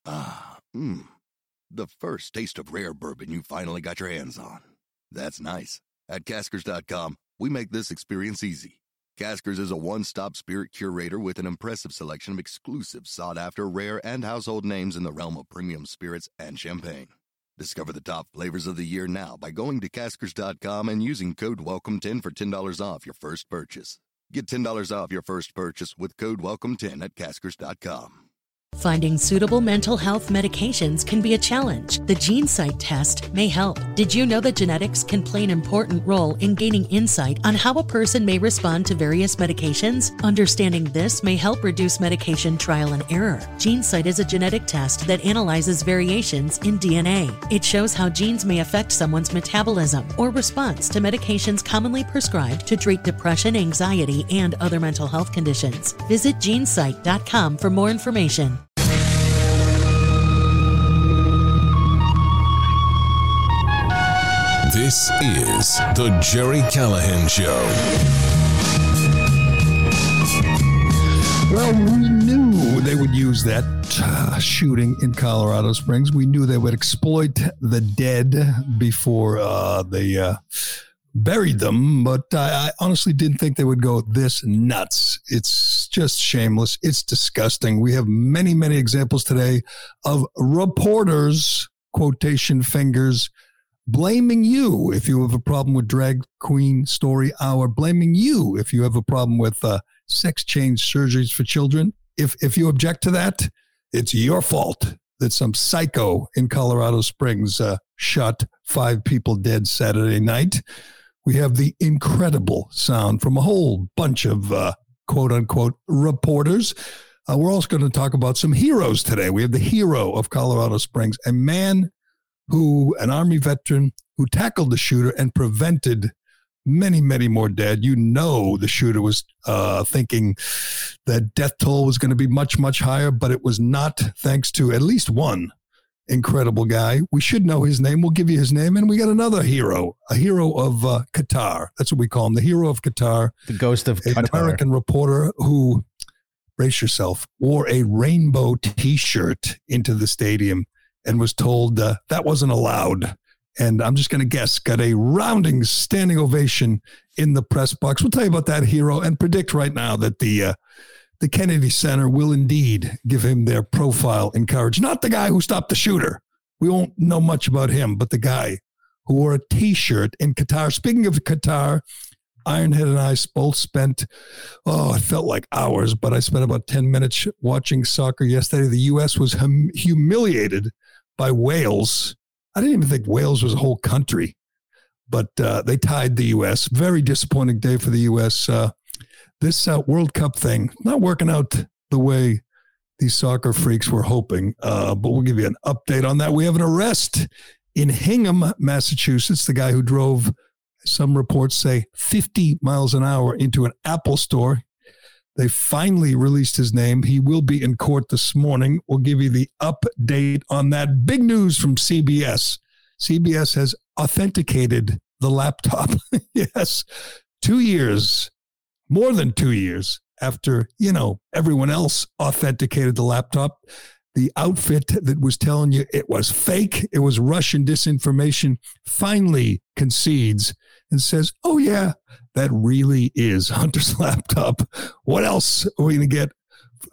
Ah, the first taste of rare bourbon you finally got your hands on. That's nice. At Caskers.com, we make this experience easy. Caskers is a one-stop spirit curator with an impressive selection of exclusive, sought-after, rare, and household names in the realm of premium spirits and champagne. Discover the top flavors of the year now by going to Caskers.com and using code WELCOME10 for $10 off your first purchase. Get $10 off your first purchase with code WELCOME10 at Caskers.com. Finding suitable mental health medications can be a challenge. The GeneSight test may help. Did you know that genetics can play an important role in gaining insight on how a person may respond to various medications? Understanding this may help reduce medication trial and error. GeneSight is a genetic test that analyzes variations in DNA. It shows how genes may affect someone's metabolism or response to medications commonly prescribed to treat depression, anxiety, and other mental health conditions. Visit GeneSight.com for more information. This is the Gerry Callahan Show. Well, we knew they would use that shooting in Colorado Springs. We knew they would exploit the dead before they buried them, but I honestly didn't think they would go this nuts. It's just shameless. It's disgusting. We have many, many examples today of reporters, quotation fingers, blaming you if you have a problem with Drag Queen Story Hour, blaming you if you have a problem with sex change surgeries for children. If you object to that, it's your fault that some psycho in Colorado Springs shot 5 people dead Saturday night. We have the incredible sound from a whole bunch of quote-unquote reporters. We're also going to talk about some heroes today. We have the hero of Colorado Springs, a man an Army veteran who tackled the shooter and prevented many, many more dead. You know the shooter was thinking that death toll was going to be much, much higher, but it was not, thanks to at least one incredible guy. We should know his name. We'll give you his name. And we got another hero, a hero of Qatar. That's what we call him, the hero of Qatar. The ghost of Qatar. An American reporter who, brace yourself, wore a rainbow T-shirt into the stadium and was told that wasn't allowed. And I'm just going to guess, got a rounding standing ovation in the press box. We'll tell you about that hero and predict right now that the Kennedy Center will indeed give him their profile and courage. Not the guy who stopped the shooter. We won't know much about him, but the guy who wore a T-shirt in Qatar. Speaking of Qatar, Ironhead and I both spent, it felt like hours, but I spent about 10 minutes watching soccer yesterday. The U.S. was humiliated by Wales. I didn't even think Wales was a whole country, but they tied the U.S. Very disappointing day for the U.S. This World Cup thing, not working out the way these soccer freaks were hoping, but we'll give you an update on that. We have an arrest in Hingham, Massachusetts. The guy who drove, some reports say, 50 miles an hour into an Apple store. They finally released his name. He will be in court this morning. We'll give you the update on that. Big news from CBS. CBS has authenticated the laptop. Yes, 2 years, more than 2 years after, everyone else authenticated the laptop. The outfit that was telling you it was fake, it was Russian disinformation, finally concedes and says, oh, yeah, that really is Hunter's laptop. What else are we going to get?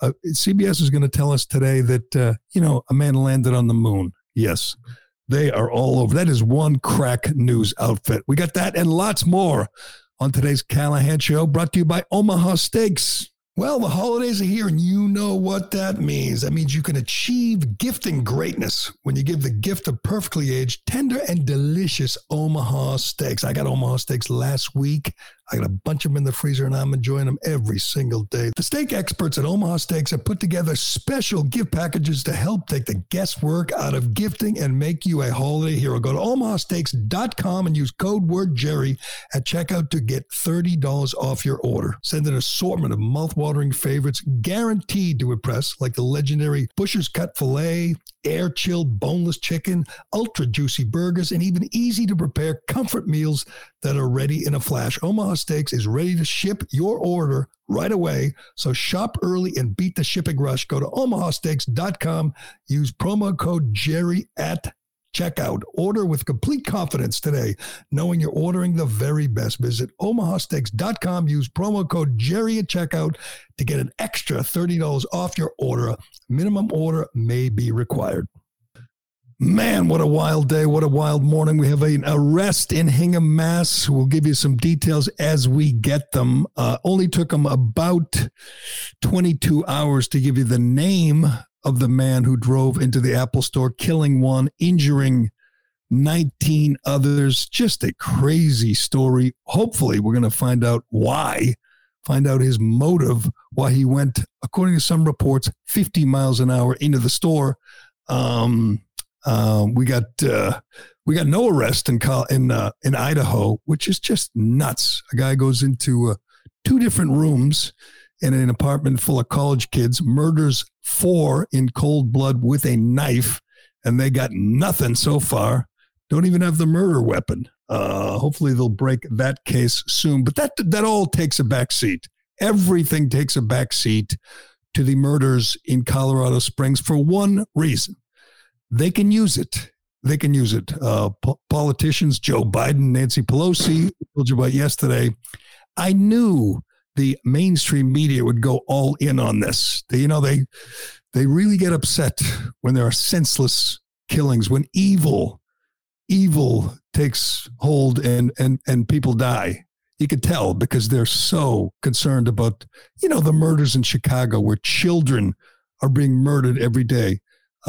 CBS is going to tell us today that, a man landed on the moon. Yes, they are all over. That is one crack news outfit. We got that and lots more on today's Callahan Show, brought to you by Omaha Steaks. Well, the holidays are here, and you know what that means. That means you can achieve gifting greatness when you give the gift of perfectly aged, tender, and delicious Omaha steaks. I got Omaha steaks last week. I got a bunch of them in the freezer, and I'm enjoying them every single day. The steak experts at Omaha Steaks have put together special gift packages to help take the guesswork out of gifting and make you a holiday hero. Go to omahasteaks.com and use code word Gerry at checkout to get $30 off your order. Send an assortment of mouthwatering favorites guaranteed to impress, like the legendary Butcher's Cut Filet, air-chilled boneless chicken, ultra-juicy burgers, and even easy-to-prepare comfort meals that are ready in a flash. Omaha Steaks is ready to ship your order right away. So shop early and beat the shipping rush. Go to omahasteaks.com. Use promo code Jerry at checkout. Order with complete confidence today, knowing you're ordering the very best. Visit omahasteaks.com. Use promo code Jerry at checkout to get an extra $30 off your order. Minimum order may be required. Man, what a wild day. What a wild morning. We have an arrest in Hingham, Mass. We'll give you some details as we get them. Only took them about 22 hours to give you the name of the man who drove into the Apple store, killing one, injuring 19 others. Just a crazy story. Hopefully, we're going to find out why, find out his motive, why he went, according to some reports, 50 miles an hour into the store. We got no arrest in Idaho, which is just nuts. A guy goes into 2 different rooms in an apartment full of college kids, murders 4 in cold blood with a knife, and they got nothing so far. Don't even have the murder weapon. Hopefully they'll break that case soon. But that all takes a back seat. Everything takes a back seat to the murders in Colorado Springs for one reason. They can use it. They can use it. Politicians, Joe Biden, Nancy Pelosi, I told you about yesterday. I knew the mainstream media would go all in on this. They really get upset when there are senseless killings, when evil takes hold and people die. You could tell because they're so concerned about, the murders in Chicago where children are being murdered every day.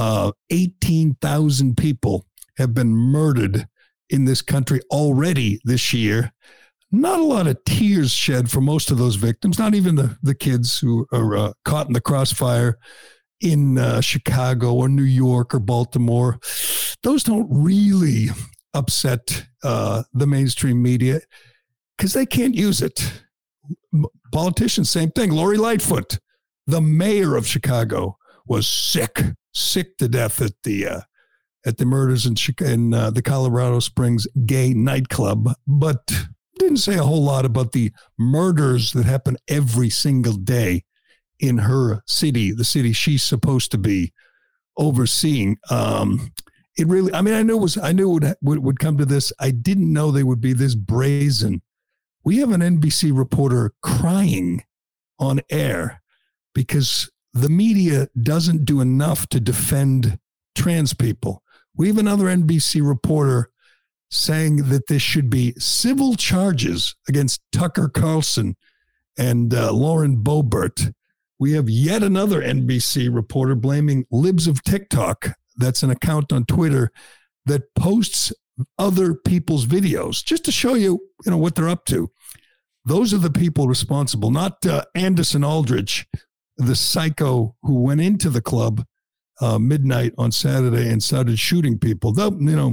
18,000 people have been murdered in this country already this year. Not a lot of tears shed for most of those victims, not even the kids who are caught in the crossfire in Chicago or New York or Baltimore. Those don't really upset the mainstream media because they can't use it. Politicians, same thing. Lori Lightfoot, the mayor of Chicago, was sick to death at the murders in the Colorado Springs gay nightclub, but didn't say a whole lot about the murders that happen every single day in her city, the city she's supposed to be overseeing. It really, I knew it would come to this. I didn't know they would be this brazen. We have an NBC reporter crying on air because the media doesn't do enough to defend trans people. We have another NBC reporter saying that there should be civil charges against Tucker Carlson and Lauren Boebert. We have yet another NBC reporter blaming Libs of TikTok. That's an account on Twitter that posts other people's videos just to show you, what they're up to. Those are the people responsible, not Anderson Aldrich, the psycho who went into the club midnight on Saturday and started shooting people. They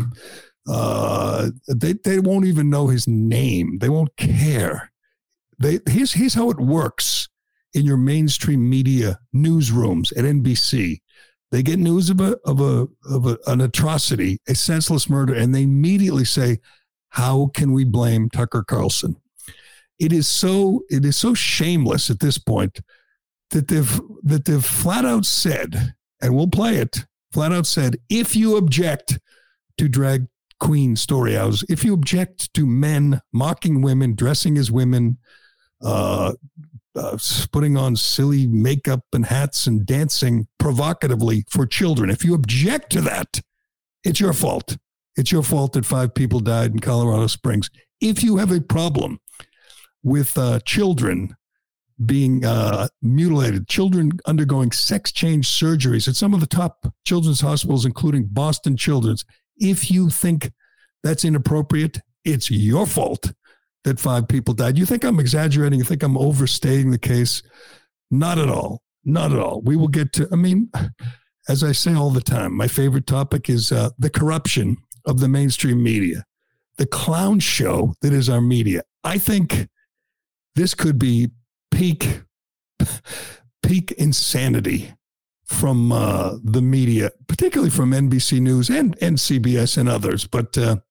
won't even know his name. They won't care. Here's how it works in your mainstream media newsrooms at NBC. They get news of an atrocity, a senseless murder, and they immediately say, "How can we blame Tucker Carlson?" It is so shameless at this point that they've flat out said, and we'll play it, flat out said, if you object to drag queen story hours, if you object to men mocking women, dressing as women, putting on silly makeup and hats and dancing provocatively for children, if you object to that, it's your fault. It's your fault that 5 people died in Colorado Springs. If you have a problem with children being mutilated, children undergoing sex change surgeries at some of the top children's hospitals, including Boston Children's, if you think that's inappropriate, it's your fault that 5 people died. You think I'm exaggerating? You think I'm overstating the case? Not at all. Not at all. We will get to, as I say all the time, my favorite topic is the corruption of the mainstream media, the clown show that is our media. I think this could be peak insanity from the media, particularly from NBC News and CBS and others. But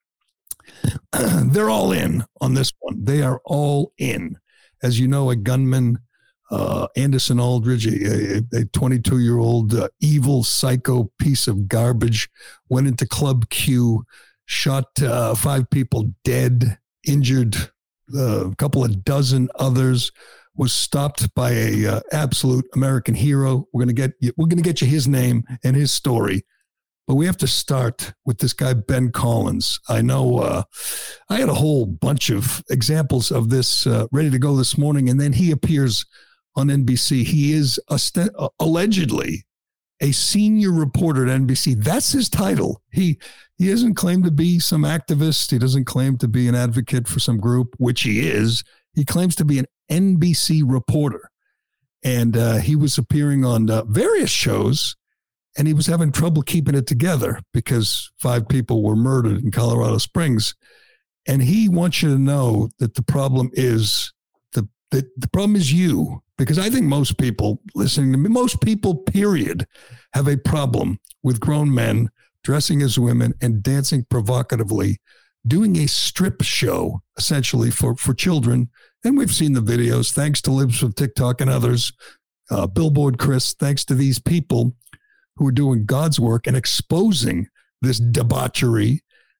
they're all in on this one. They are all in. As you know, a gunman, Anderson Aldridge, a 22-year-old evil psycho piece of garbage, went into Club Q, shot 5 people dead, injured a couple of dozen others, was stopped by a absolute American hero. We're gonna get you his name and his story, but we have to start with this guy Ben Collins. I know I had a whole bunch of examples of this ready to go this morning, and then he appears on NBC. He is allegedly a senior reporter at NBC. That's his title. He doesn't claim to be some activist. He doesn't claim to be an advocate for some group, which he is. He claims to be an NBC reporter. And he was appearing on various shows, and he was having trouble keeping it together because 5 people were murdered in Colorado Springs. And he wants you to know that the problem is the problem is you, because I think most people listening to me, most people, period, have a problem with grown men dressing as women and dancing provocatively, doing a strip show, essentially, for children. And we've seen the videos, thanks to Libs of TikTok and others, Billboard Chris, thanks to these people who are doing God's work and exposing this debauchery.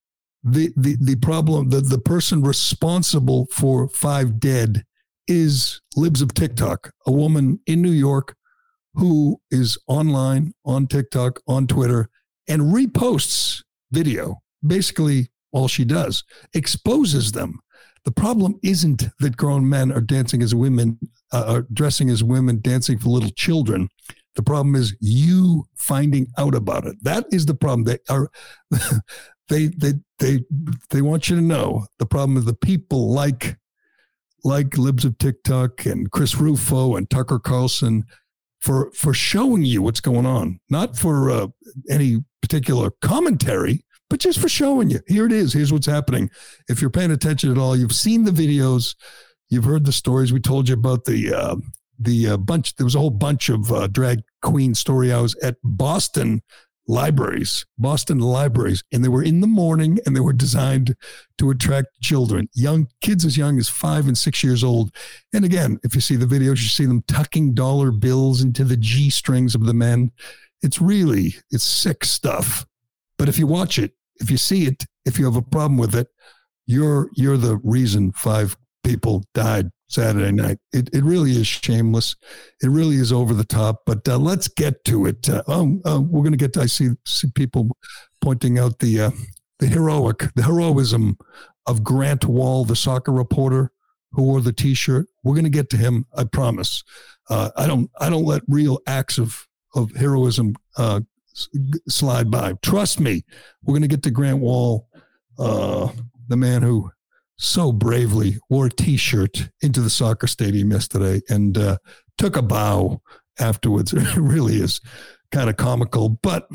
The problem, the person responsible for 5 dead is Libs of TikTok, a woman in New York who is online, on TikTok, on Twitter, and reposts video. Basically, all she does, exposes them. The problem isn't that grown men are dancing as women, are dressing as women, dancing for little children. The problem is you finding out about it. That is the problem. They are, they want you to know. The problem is the people like Libs of TikTok and Chris Rufo and Tucker Carlson for showing you what's going on, not for any particular commentary, but just for showing you. Here it is. Here's what's happening. If you're paying attention at all, you've seen the videos, you've heard the stories. We told you about the bunch. There was a whole bunch of drag queen story hours at Boston libraries, and they were in the morning, and they were designed to attract children, young kids as young as 5 and 6 years old. And again, if you see the videos, you see them tucking dollar bills into the G strings of the men. It's sick stuff. But if you watch it, if you see it, if you have a problem with it, you're the reason 5 people died Saturday night. It really is shameless. It really is over the top. But let's get to it. We're going to get to, I see people pointing out the heroism of Grant Wall, the soccer reporter who wore the T-shirt. We're going to get to him. I promise. I don't let real acts of heroism slide by. Trust me. We're going to get to Grant Wall, the man who so bravely wore a T-shirt into the soccer stadium yesterday and took a bow afterwards. It really is kind of comical, but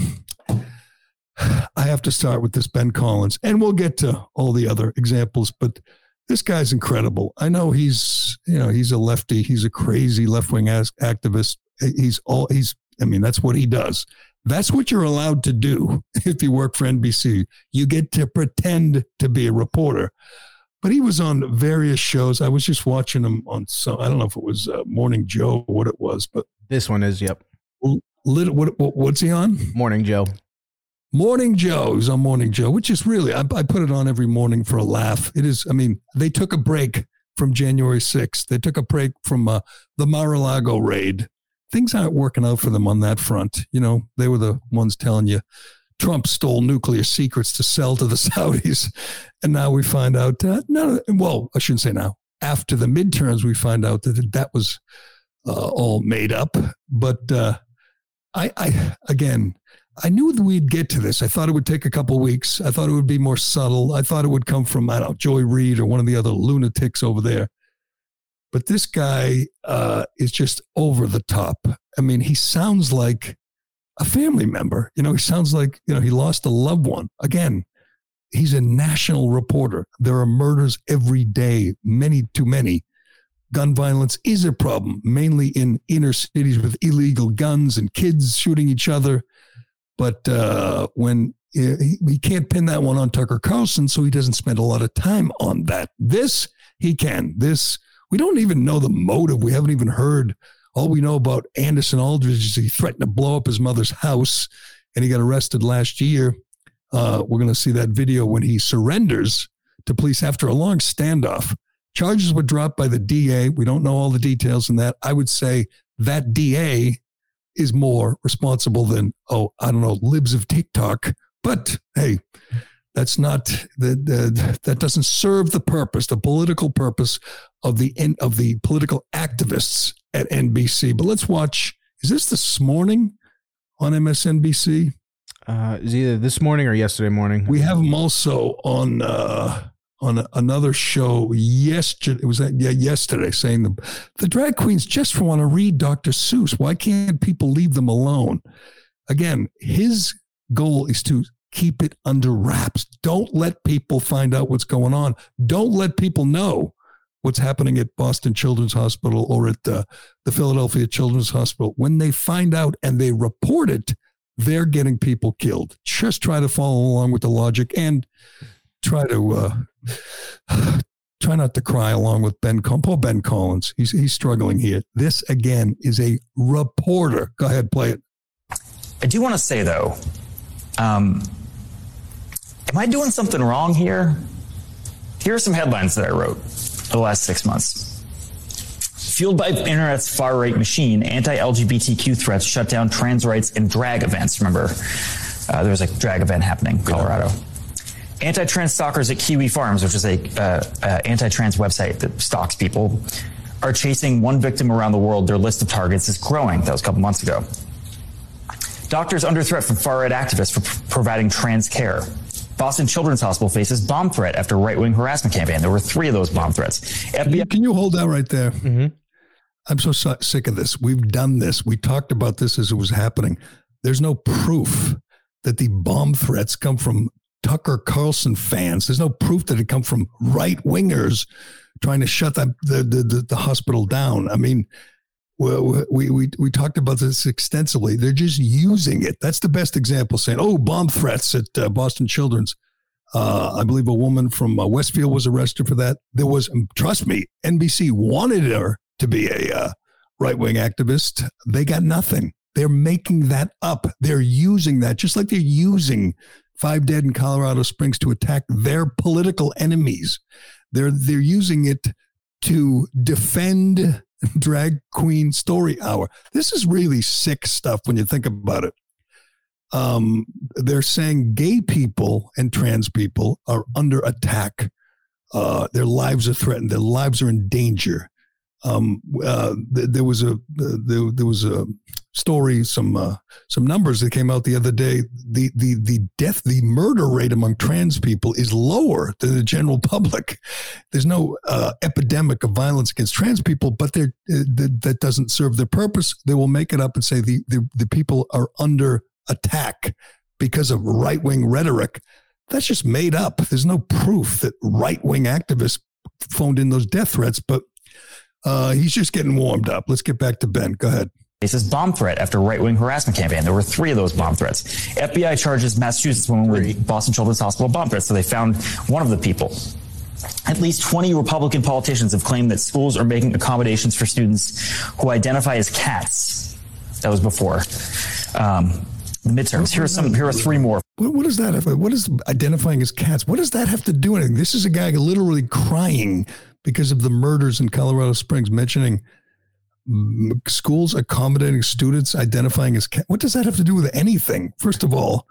I have to start with this Ben Collins, and we'll get to all the other examples, but this guy's incredible. I know he's a lefty. He's a crazy left-wing activist. That's what he does. That's what you're allowed to do if you work for NBC. You get to pretend to be a reporter. But he was on various shows. I was just watching him on I don't know if it was Morning Joe or what it was, but this one is, yep. What's he on? Morning Joe. Morning Joe. He's on Morning Joe, which is really, I put it on every morning for a laugh. It is, they took a break from January 6th. They took a break from the Mar-a-Lago raid. Things aren't working out for them on that front. They were the ones telling you Trump stole nuclear secrets to sell to the Saudis. And now we find out, I shouldn't say now. After the midterms, we find out that was all made up. But I knew that we'd get to this. I thought it would take a couple of weeks. I thought it would be more subtle. I thought it would come from, Joy Reid or one of the other lunatics over there. But this guy is just over the top. He sounds like a family member. He sounds like, he lost a loved one. Again, he's a national reporter. There are murders every day, many too many. gun violence is a problem, mainly in inner cities with illegal guns and kids shooting each other. But when he can't pin that one on Tucker Carlson, so he doesn't spend a lot of time on that. This, he can. This, we don't even know the motive. We haven't even heard. All we know about Anderson Aldridge is he threatened to blow up his mother's house, and he got arrested last year. We're going to see that video when he surrenders to police after a long standoff. Charges were dropped by the DA. We don't know all the details in that. I would say that DA is more responsible than, libs of TikTok. But hey, that's not that doesn't serve the purpose, the political purpose of the political activists at NBC. But let's watch. Is this morning on MSNBC? It's either this morning or yesterday morning. We have them also on another show yesterday. Yesterday, saying the drag queens just want to read Dr. Seuss. Why can't people leave them alone? Again, his goal is to keep it under wraps. Don't let people find out what's going on. Don't let people know what's happening at Boston Children's Hospital or at the Philadelphia Children's Hospital. When they find out and they report it, they're getting people killed. Just try to follow along with the logic and try not to cry along with poor Ben Collins. He's struggling here. This, again, is a reporter. Go ahead, play it. I do want to say, though, am I doing something wrong here? Here are some headlines that I wrote the last 6 months. Fueled by internet's far-right machine, anti-LGBTQ threats shut down trans rights and drag events. Remember, there was a drag event happening in Colorado. Anti-trans stalkers at Kiwi Farms, which is a anti-trans website that stalks people, are chasing one victim around the world. Their list of targets is growing. That was a couple months ago. Doctors under threat from far-right activists for providing trans care. Boston Children's Hospital faces bomb threat after right-wing harassment campaign. There were 3 of those bomb threats. FBI. Can you hold that right there? Mm-hmm. I'm so sick of this. We've done this. We talked about this as it was happening. There's no proof that the bomb threats come from Tucker Carlson fans. There's no proof that it come from right-wingers trying to shut the hospital down. I mean, we talked about this extensively. They're just using it. That's the best example, saying, bomb threats at Boston Children's. I believe a woman from Westfield was arrested for that. There was, trust me, NBC wanted her to be a right-wing activist. They got nothing. They're making that up. They're using that, just like they're using 5 dead in Colorado Springs to attack their political enemies. They're using it to defend Drag Queen Story Hour. This is really sick stuff when you think about it. They're saying gay people and trans people are under attack. Their lives are threatened. Their lives are in danger. There was a story, some numbers that came out the other day. The murder rate among trans people is lower than the general public. There's no epidemic of violence against trans people, but that doesn't serve their purpose. They will make it up and say the people are under attack because of right-wing rhetoric. That's just made up. There's no proof that right-wing activists phoned in those death threats, but he's just getting warmed up. Let's get back to Ben. Go ahead. Faces bomb threat after right-wing harassment campaign. There were 3 of those bomb threats. FBI charges Massachusetts woman with Boston Children's Hospital bomb threats, so they found one of the people. At least 20 Republican politicians have claimed that schools are making accommodations for students who identify as cats. That was before the midterms. Here are 3 more. What does that have? What is identifying as cats? What does that have to do with anything? This is a guy literally crying because of the murders in Colorado Springs, mentioning schools accommodating students identifying as cats. What does that have to do with anything? First of all,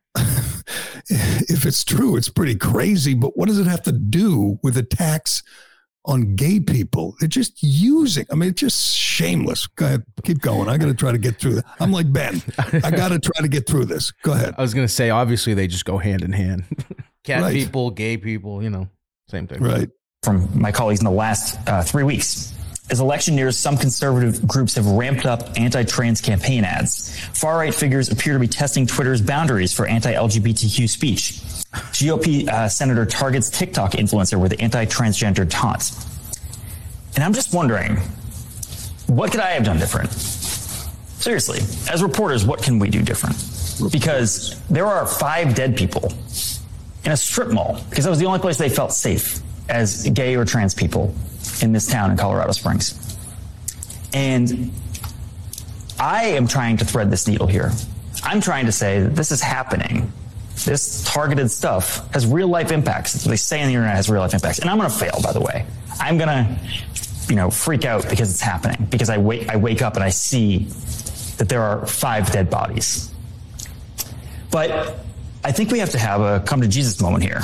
if it's true, it's pretty crazy, but what does it have to do with attacks on gay people? They're just using, it's just shameless. Go ahead, keep going. I got to try to get through that. I'm like Ben. I got to try to get through this. Go ahead. I was going to say, obviously, they just go hand in hand. Cat people, gay people, same thing. Right. From my colleagues in the last 3 weeks. As election nears, some conservative groups have ramped up anti-trans campaign ads. Far-right figures appear to be testing Twitter's boundaries for anti-LGBTQ speech. GOP senator targets TikTok influencer with anti-transgender taunts. And I'm just wondering, what could I have done different? Seriously, as reporters, what can we do different? Because there are 5 dead people in a strip mall, because that was the only place they felt safe as gay or trans people in this town in Colorado Springs. And I am trying to thread this needle here. I'm trying to say that this is happening. This targeted stuff has real life impacts. That's what they say on the internet, has real life impacts. And I'm going to fail, by the way. I'm going to, freak out because it's happening, because I wake up and I see that there are 5 dead bodies. But I think we have to have a come to Jesus moment here.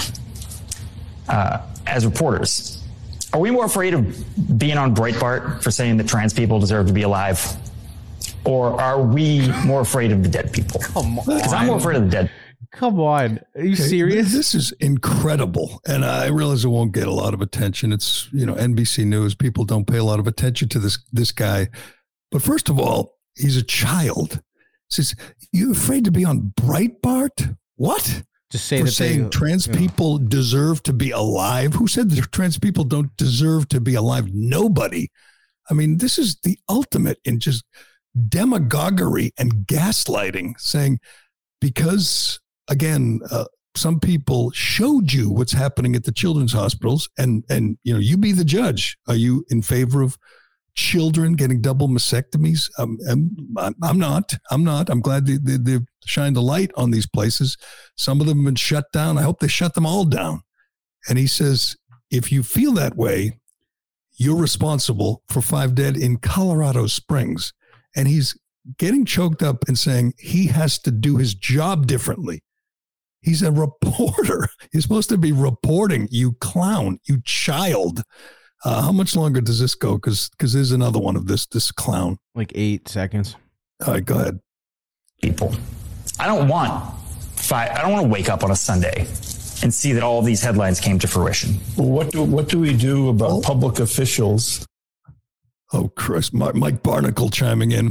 As reporters, are we more afraid of being on Breitbart for saying that trans people deserve to be alive? Or are we more afraid of the dead people? Come on. Because I'm more afraid of the dead. Come on. Are you serious? This is incredible. And I realize it won't get a lot of attention. It's, NBC News. People don't pay a lot of attention to this guy. But first of all, he's a child. Says, you afraid to be on Breitbart? What? To say for that saying trans people deserve to be alive? Who said that trans people don't deserve to be alive? Nobody. I mean, this is the ultimate in just demagoguery and gaslighting, saying because, again, some people showed you what's happening at the children's hospitals and you be the judge. Are you in favor of children getting double mastectomies? I'm not. I'm glad they've shined a light on these places. Some of them have been shut down. I hope they shut them all down. And he says, if you feel that way, you're responsible for 5 dead in Colorado Springs. And he's getting choked up and saying he has to do his job differently. He's a reporter. He's supposed to be reporting, you clown, you child. How much longer does this go? Because there's another one of this clown. Like 8 seconds. All right, go ahead. People. I don't want to wake up on a Sunday and see that all of these headlines came to fruition. What do we do about public officials? Oh, Chris, Mike Barnacle chiming in.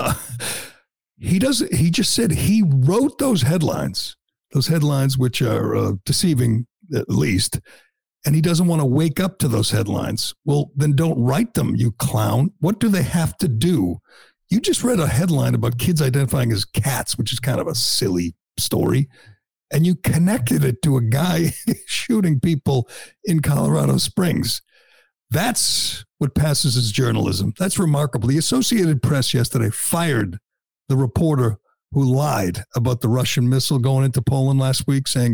He just said he wrote those headlines which are deceiving at least. And he doesn't want to wake up to those headlines. Well, then don't write them, you clown. What do they have to do? You just read a headline about kids identifying as cats, which is kind of a silly story. And you connected it to a guy shooting people in Colorado Springs. That's what passes as journalism. That's remarkable. The Associated Press yesterday fired the reporter who lied about the Russian missile going into Poland last week, saying,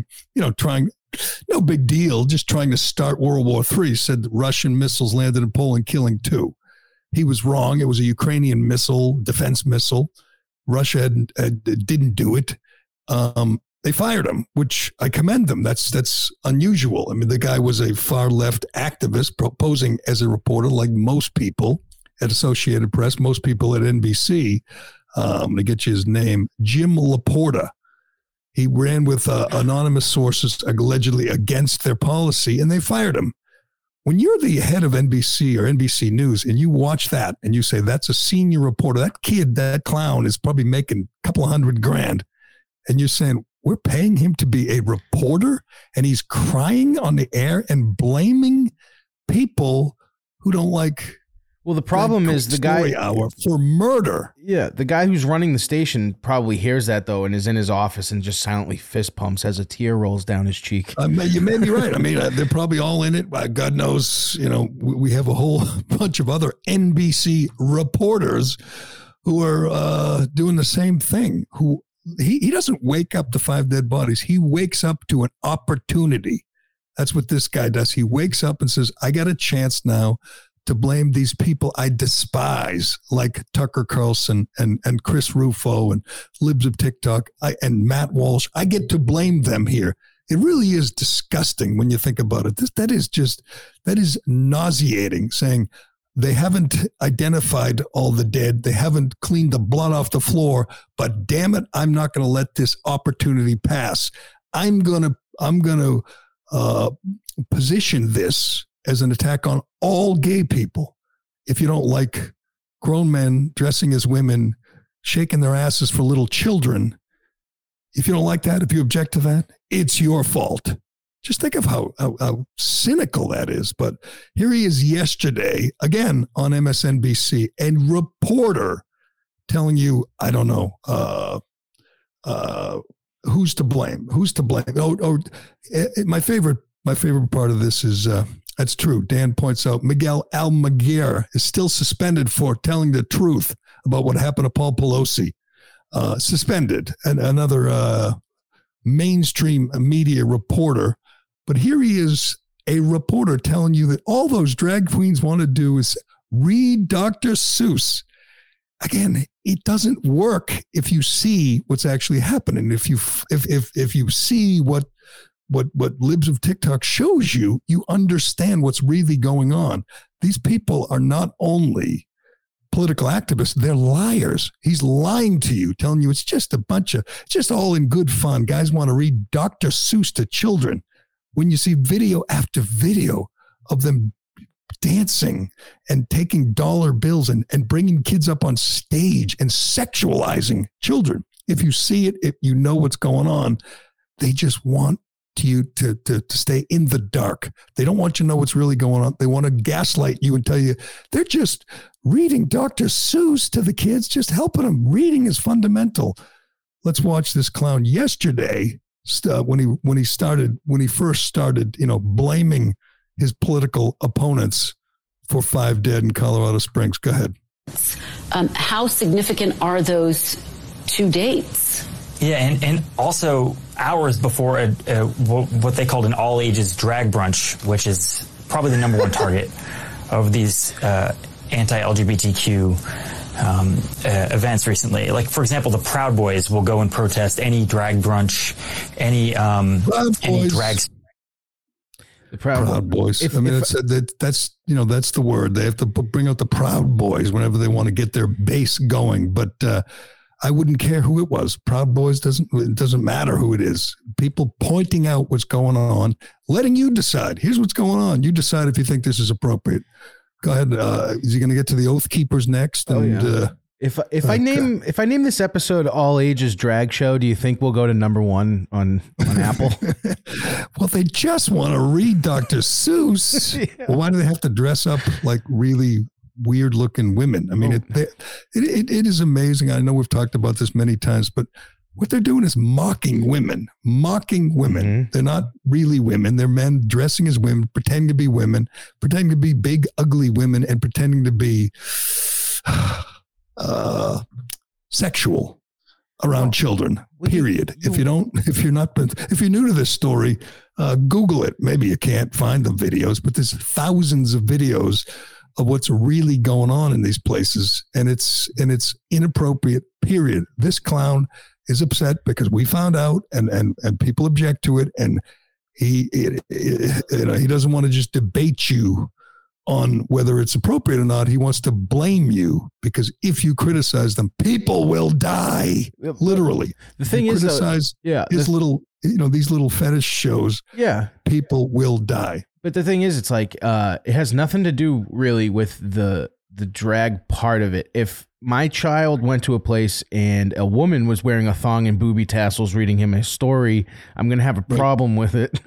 no big deal, just trying to start World War III, said that Russian missiles landed in Poland, killing 2. He was wrong. It was a Ukrainian missile, defense missile. Russia didn't do it. They fired him, which I commend them. That's unusual. I mean, the guy was a far left activist posing as a reporter, like most people at Associated Press, most people at NBC. I'm going to get you his name, Jim Laporta. He ran with anonymous sources allegedly against their policy, and they fired him. When you're the head of NBC or NBC News and you watch that and you say, that's a senior reporter, that kid, that clown is probably making a couple of $100,000, and you're saying, we're paying him to be a reporter, and he's crying on the air and blaming people who don't like. Well, the problem is the guy hour for murder. Yeah, the guy who's running the station probably hears that though, and is in his office and just silently fist pumps as a tear rolls down his cheek. You may be right. I mean, they're probably all in it. God knows, we have a whole bunch of other NBC reporters who are doing the same thing. Who he doesn't wake up to 5 dead bodies. He wakes up to an opportunity. That's what this guy does. He wakes up and says, I got a chance now to blame these people I despise, like Tucker Carlson and Chris Rufo and Libs of TikTok and Matt Walsh. I get to blame them here. It really is disgusting when you think about it. That is nauseating, saying they haven't identified all the dead. They haven't cleaned the blood off the floor, but damn it, I'm not going to let this opportunity pass. I'm going to position this as an attack on all gay people. If you don't like grown men dressing as women, shaking their asses for little children, if you don't like that, if you object to that, it's your fault. Just think of how cynical that is. But here he is yesterday, again on MSNBC, a reporter telling you, I don't know, who's to blame? Who's to blame? My favorite part of this is, that's true. Dan points out Miguel Almaguer is still suspended for telling the truth about what happened to Paul Pelosi. Suspended, and another mainstream media reporter. But here he is, a reporter telling you that all those drag queens want to do is read Dr. Seuss. Again, it doesn't work if you see what's actually happening. If you see what Libs of TikTok shows you, you understand what's really going on. These people are not only political activists, they're liars. He's lying to you, telling you it's just just all in good fun. Guys want to read Dr. Seuss to children. When you see video after video of them dancing and taking dollar bills and bringing kids up on stage and sexualizing children, if you see it, if you know what's going on, they just want you to stay in the dark. They don't want you to know what's really going on. They want to gaslight you and tell you they're just reading Dr. Seuss to the kids, just helping them. Reading is fundamental. Let's watch this clown yesterday when he first started, blaming his political opponents for 5 dead in Colorado Springs. Go ahead. How significant are those 2 dates? Yeah, and also hours before what they called an all-ages drag brunch, which is probably the number one target of these anti-LGBTQ events recently. Like, for example, the Proud Boys will go and protest any drag brunch, any drag. The Proud Boys. That's the word. They have to bring out the Proud Boys whenever they want to get their base going. But I wouldn't care who it was. Proud Boys it doesn't matter who it is. People pointing out what's going on, letting you decide. Here's what's going on. You decide if you think this is appropriate. Go ahead. Is he going to get to the Oath Keepers next? If I name this episode All Ages Drag Show, do you think we'll go to number 1 on Apple? Well, they just want to read Dr. Seuss. Yeah. Well, why do they have to dress up like really weird looking women? I mean, it is amazing. I know we've talked about this many times, but what they're doing is mocking women. Mm-hmm. They're not really women. They're men dressing as women, pretending to be women, pretending to be big, ugly women, and pretending to be sexual around children, period. If you're new to this story, Google it. Maybe you can't find the videos, but there's thousands of videos of what's really going on in these places. And it's inappropriate, period. This clown is upset because we found out and people object to it. And he doesn't want to just debate you on whether it's appropriate or not. He wants to blame you because if you criticize them, people will die. Literally. The thing is, these little fetish shows. Yeah, people will die. But the thing is, it's like it has nothing to do really with the drag part of it. If my child went to a place and a woman was wearing a thong and booby tassels reading him a story, I'm going to have a problem with it.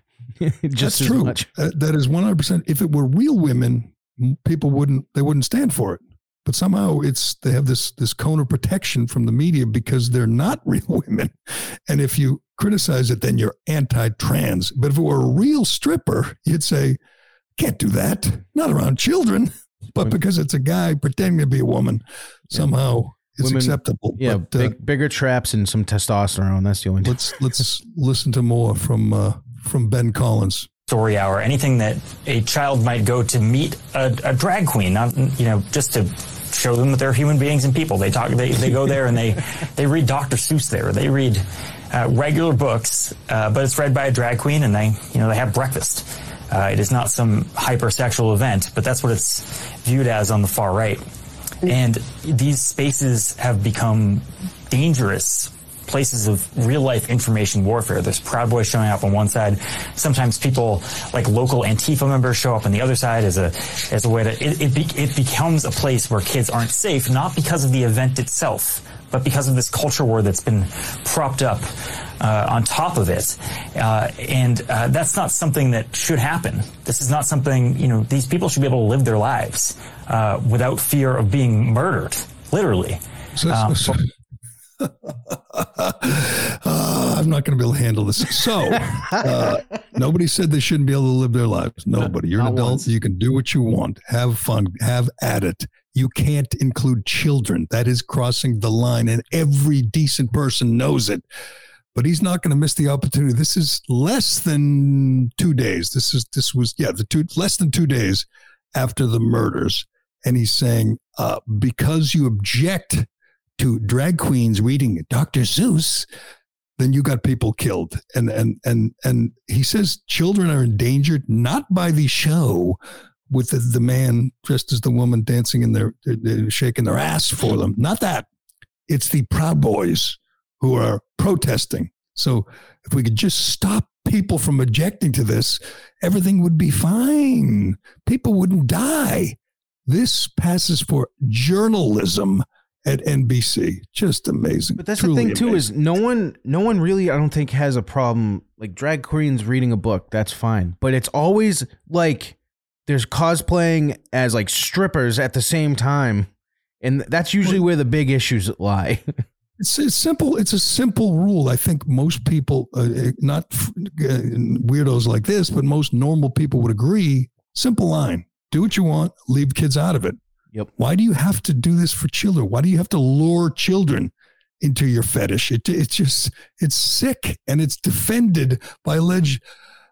Just that's true. That is 100%. If it were real women, people wouldn't stand for it. But somehow they have this cone of protection from the media because they're not real women. And if you criticize it, then you're anti-trans. But if it were a real stripper, you'd say, can't do that. Not around children. But because it's a guy pretending to be a woman, somehow it's acceptable. Yeah, but, bigger traps and some testosterone. That's the only. Let's listen to more from Ben Collins. Story hour. Anything that a child might go to meet a drag queen, not just to show them that they're human beings and people. They go there and they read Dr. Seuss there. They read regular books, but it's read by a drag queen, and they have breakfast. It is not some hypersexual event, but that's what it's viewed as on the far right. And these spaces have become dangerous places of real life information warfare. There's Proud Boys showing up on one side. Sometimes people like local Antifa members show up on the other side as a way to, it becomes a place where kids aren't safe, not because of the event itself, but because of this culture war that's been propped up on top of it. And that's not something that should happen. This is not something, these people should be able to live their lives without fear of being murdered, literally. I'm not going to be able to handle this. So nobody said they shouldn't be able to live their lives. Nobody. You're an adult. Once. You can do what you want. Have fun. Have at it. You can't include children. That is crossing the line, and every decent person knows it. But he's not going to miss the opportunity. This is less than 2 days. Less than 2 days after the murders. And he's saying, because you object to drag queens reading Dr. Seuss, then you got people killed. And he says children are endangered, not by the show with the man dressed as the woman dancing in their, shaking their ass for them. Not that. It's the Proud Boys who are protesting. So if we could just stop people from objecting to this, everything would be fine. People wouldn't die. This passes for journalism at NBC. Just amazing. But that's the thing too, is no one really, I don't think, has a problem like drag queens reading a book. That's fine. But it's always like there's cosplaying as like strippers at the same time. And that's usually where the big issues lie. It's simple. It's a simple rule. I think most people, not weirdos like this, but most normal people would agree. Simple line. Do what you want. Leave kids out of it. Yep. Why do you have to do this for children? Why do you have to lure children into your fetish? It's sick, and it's defended by alleged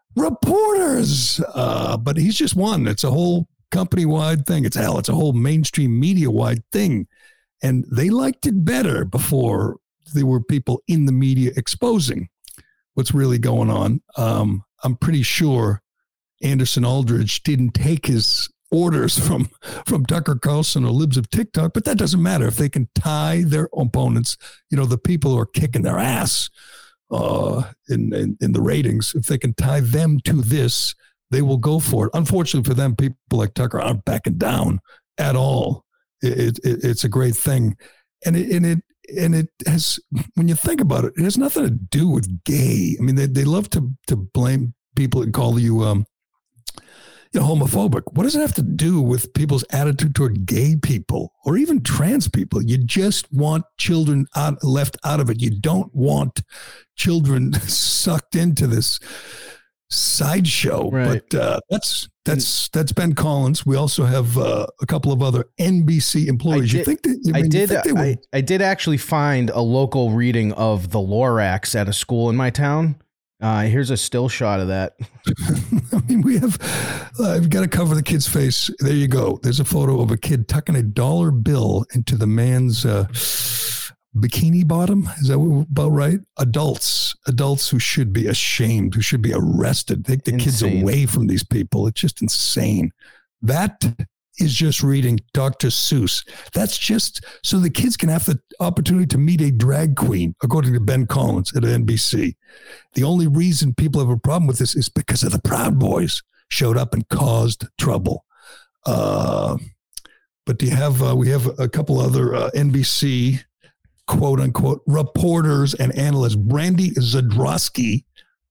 reporters. But he's just one. It's a whole company-wide thing. It's a whole mainstream media-wide thing. And they liked it better before there were people in the media exposing what's really going on. I'm pretty sure Anderson Aldridge didn't take his orders from Tucker Carlson or Libs of TikTok, but that doesn't matter. If they can tie their opponents, the people who are kicking their ass in the ratings, if they can tie them to this, they will go for it. Unfortunately for them, people like Tucker aren't backing down at all. It's a great thing. And it has, when you think about it, it has nothing to do with gay. I mean, they love to blame people and call you, homophobic. What does it have to do with people's attitude toward gay people or even trans people? You just want children left out of it. You don't want children sucked into this sideshow. Right. But that's Ben Collins. We also have a couple of other NBC employees. I did actually find a local reading of the Lorax at a school in my town. Here's a still shot of that. I mean, we've got to cover the kid's face. There you go. There's a photo of a kid tucking a dollar bill into the man's bikini bottom. Is that about right? Adults who should be ashamed, who should be arrested. Take the kids away from these people. It's just insane. That is just reading Dr. Seuss. That's just so the kids can have the opportunity to meet a drag queen, according to Ben Collins at NBC. The only reason people have a problem with this is because of the Proud Boys showed up and caused trouble. But do you have? We have a couple other NBC quote unquote reporters and analysts. Brandy Zadrowski,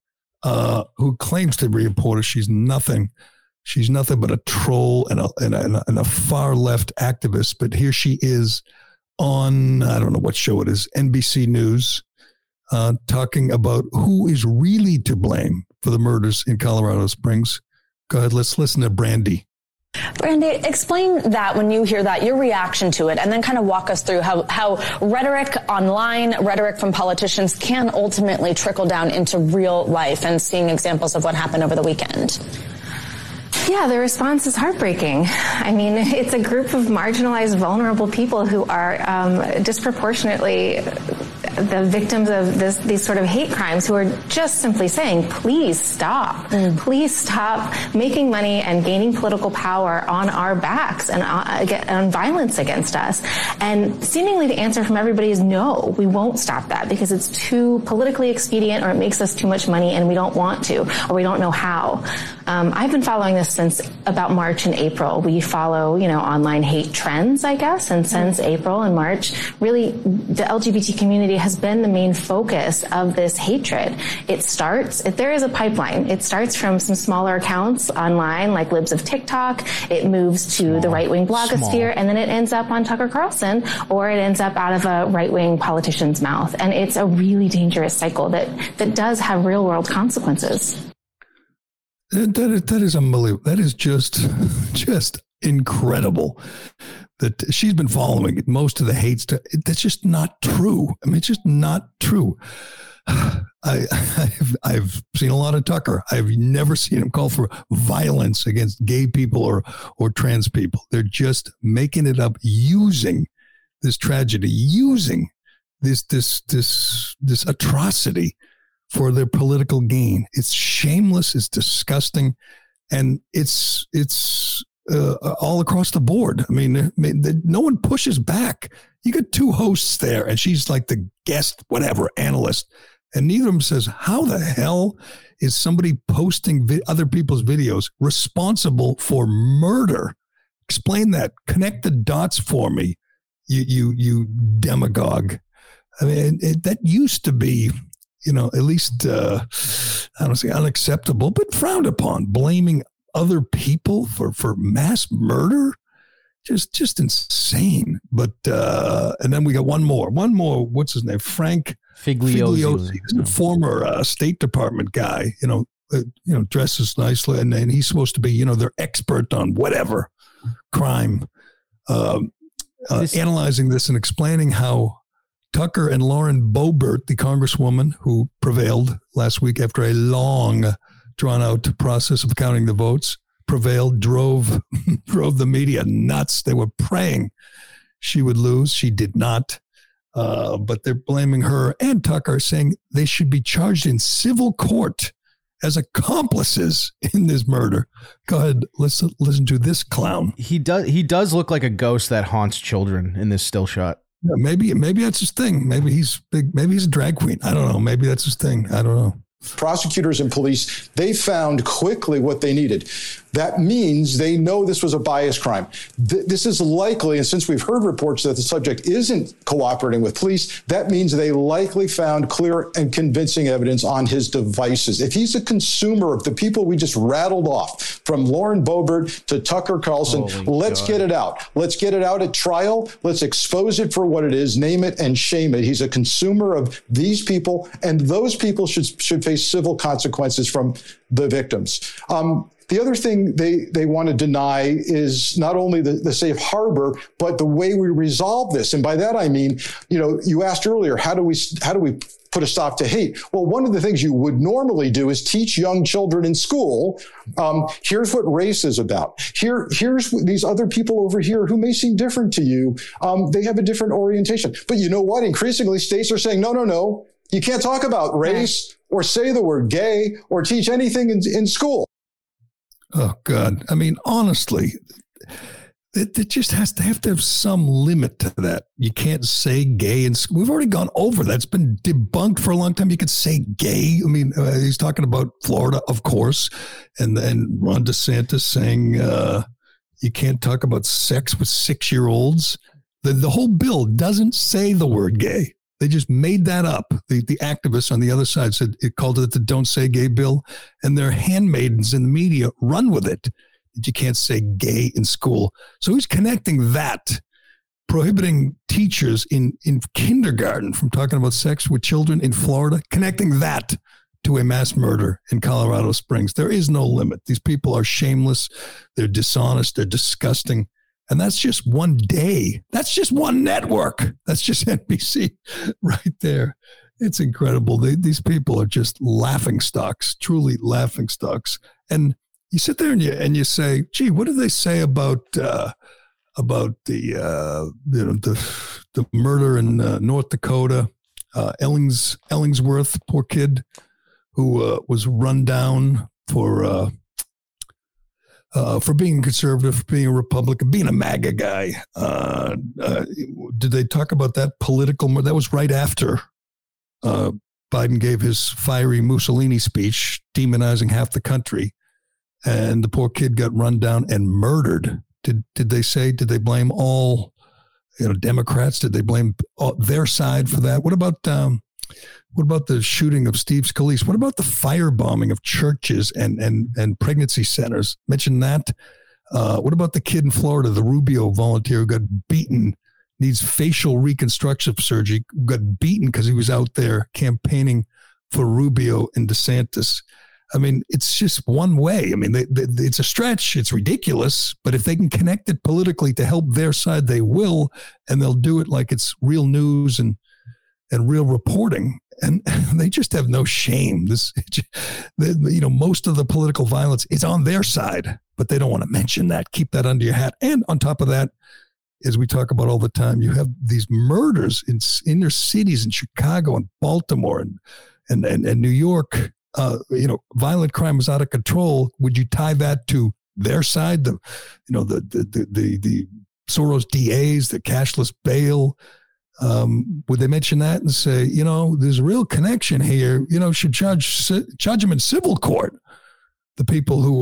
who claims to be a reporter, she's nothing. She's nothing but a troll and a far left activist. But here she is on, I don't know what show it is, NBC News, talking about who is really to blame for the murders in Colorado Springs. Go ahead, let's listen to Brandy. Brandy, explain that when you hear that, your reaction to it, and then kind of walk us through how rhetoric online, rhetoric from politicians can ultimately trickle down into real life and seeing examples of what happened over the weekend. Yeah, the response is heartbreaking. I mean, it's a group of marginalized, vulnerable people who are disproportionately the victims of these sort of hate crimes, who are just simply saying, please stop. Please stop making money and gaining political power on our backs and on violence against us. And seemingly the answer from everybody is no, we won't stop that because it's too politically expedient, or it makes us too much money and we don't want to, or we don't know how. I've been following this since about March and April. We follow, online hate trends, I guess. And since April and March, really the LGBT community has has been the main focus of this hatred. There is a pipeline. It starts from some smaller accounts online, like Libs of TikTok. It moves to the right-wing blogosphere, and then it ends up on Tucker Carlson, or it ends up out of a right-wing politician's mouth. And it's a really dangerous cycle that does have real-world consequences. That is unbelievable. That is just incredible that she's been following most of the hate stuff. That's just not true. I mean, it's just not true. I've seen a lot of Tucker. I've never seen him call for violence against gay people or trans people. They're just making it up, using this tragedy, using this atrocity for their political gain. It's shameless. It's disgusting. And it's all across the board. I mean, no one pushes back. You got two hosts there, and she's like the guest, whatever, analyst. And neither of them says, how the hell is somebody posting other people's videos responsible for murder? Explain that. Connect the dots for me, you demagogue. I mean, that used to be, at least, I don't say unacceptable, but frowned upon, blaming other people for mass murder. Just insane. But, and then we got one more, what's his name? Frank Figliozzi, the former State Department guy, dresses nicely. And he's supposed to be, their expert on whatever crime, analyzing this and explaining how Tucker and Lauren Boebert, the congresswoman who prevailed last week after a long, drawn-out process of counting the votes, prevailed, drove the media nuts. They were praying she would lose. She did not. But they're blaming her and Tucker, saying they should be charged in civil court as accomplices in this murder. Go ahead, let's listen to this clown. He does look like a ghost that haunts children in this still shot. Yeah, maybe that's his thing. Maybe he's big. Maybe he's a drag queen. I don't know. Maybe that's his thing. I don't know. Prosecutors and police, they found quickly what they needed. That means they know this was a bias crime. This is likely, and since we've heard reports that the subject isn't cooperating with police, that means they likely found clear and convincing evidence on his devices. If he's a consumer of the people we just rattled off, from Lauren Boebert to Tucker Carlson, let's get it out. Let's get it out at trial. Let's expose it for what it is, name it and shame it. He's a consumer of these people, and those people should face civil consequences from the victims. The other thing they want to deny is not only the safe harbor, but the way we resolve this. And by that, I mean, you asked earlier, how do we put a stop to hate? Well, one of the things you would normally do is teach young children in school, here's what race is about. Here's these other people over here who may seem different to you. They have a different orientation. But you know what? Increasingly, states are saying, no. You can't talk about race or say the word gay or teach anything in school. Oh, God. I mean, honestly, it just has to have some limit to that. You can't say gay. And we've already gone over that. It's been debunked for a long time. You could say gay. I mean, he's talking about Florida, of course. And then Ron DeSantis saying you can't talk about sex with 6-year-olds. The whole bill doesn't say the word gay. They just made that up. The activists on the other side said it called it the Don't Say Gay bill, and their handmaidens in the media run with it. That you can't say gay in school. So he's connecting that, prohibiting teachers in kindergarten from talking about sex with children in Florida, connecting that to a mass murder in Colorado Springs. There is no limit. These people are shameless. They're dishonest. They're disgusting. And that's just one day. That's just one network. That's just NBC right there. It's incredible. These people are just laughing stocks, truly laughing stocks. And you sit there and you say, gee, what do they say about the murder in North Dakota? Ellingsworth, poor kid who was run down for being conservative, for being a Republican, being a MAGA guy. Did they talk about that political? That was right after Biden gave his fiery Mussolini speech, demonizing half the country, and the poor kid got run down and murdered. Did they blame all Democrats? Did they blame their side for that? What about the shooting of Steve Scalise? What about the firebombing of churches and pregnancy centers? Mention that. What about the kid in Florida, the Rubio volunteer who got beaten, needs facial reconstructive surgery, got beaten because he was out there campaigning for Rubio and DeSantis? I mean, it's just one way. I mean, it's a stretch. It's ridiculous. But if they can connect it politically to help their side, they will. And they'll do it like it's real news and real reporting. And they just have no shame. Most of the political violence is on their side, but they don't want to mention that. Keep that under your hat. And on top of that, as we talk about all the time, you have these murders in inner cities in Chicago and Baltimore and New York. Violent crime is out of control. Would you tie that to their side? The Soros DAs, the cashless bail. Would they mention that and say, there's a real connection here? Should judge them in civil court. The people who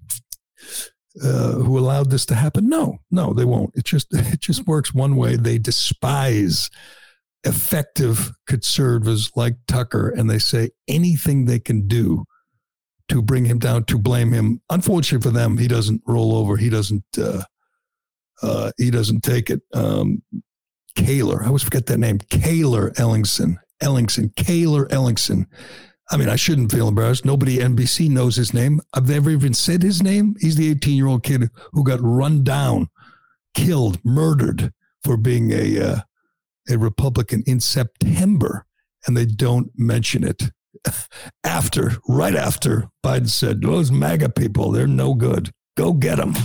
allowed this to happen? No, they won't. It just works one way. They despise effective conservatives like Tucker, and they say anything they can do to bring him down, to blame him. Unfortunately for them, he doesn't roll over. He doesn't take it. Kaler, I always forget that name. Kaler Ellingson. I mean, I shouldn't feel embarrassed. Nobody at NBC knows his name. I've never even said his name. He's the 18-year-old kid who got run down, killed, murdered for being a Republican in September, and they don't mention it right after Biden said, those MAGA people, they're no good. Go get them.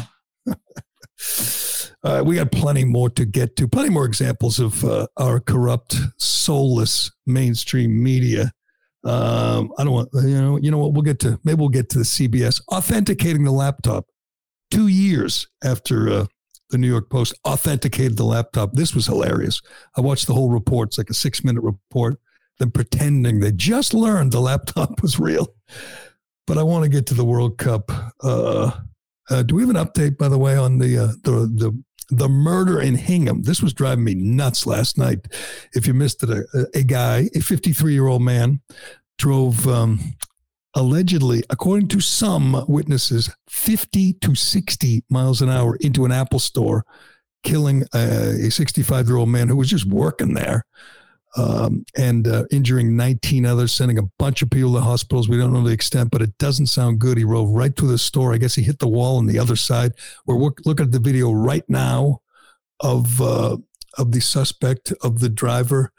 We got plenty more to get to, plenty more examples of our corrupt, soulless mainstream media. I don't want, you know what, maybe we'll get to the CBS authenticating the laptop 2 years after the New York Post authenticated the laptop. This was hilarious. I watched the whole report. It's like a 6-minute report. Them pretending they just learned the laptop was real. But I want to get to the World Cup. Do we have an update, by the way, on the murder in Hingham? This was driving me nuts last night. If you missed it, a guy, a 53-year-old man, drove allegedly, according to some witnesses, 50 to 60 miles an hour into an Apple store, killing a 65-year-old man who was just working there, and injuring 19 others, sending a bunch of people to hospitals. We don't know the extent, but it doesn't sound good. He rode right through the store. I guess he hit the wall on the other side. We're looking at the video right now of the suspect, of the driver,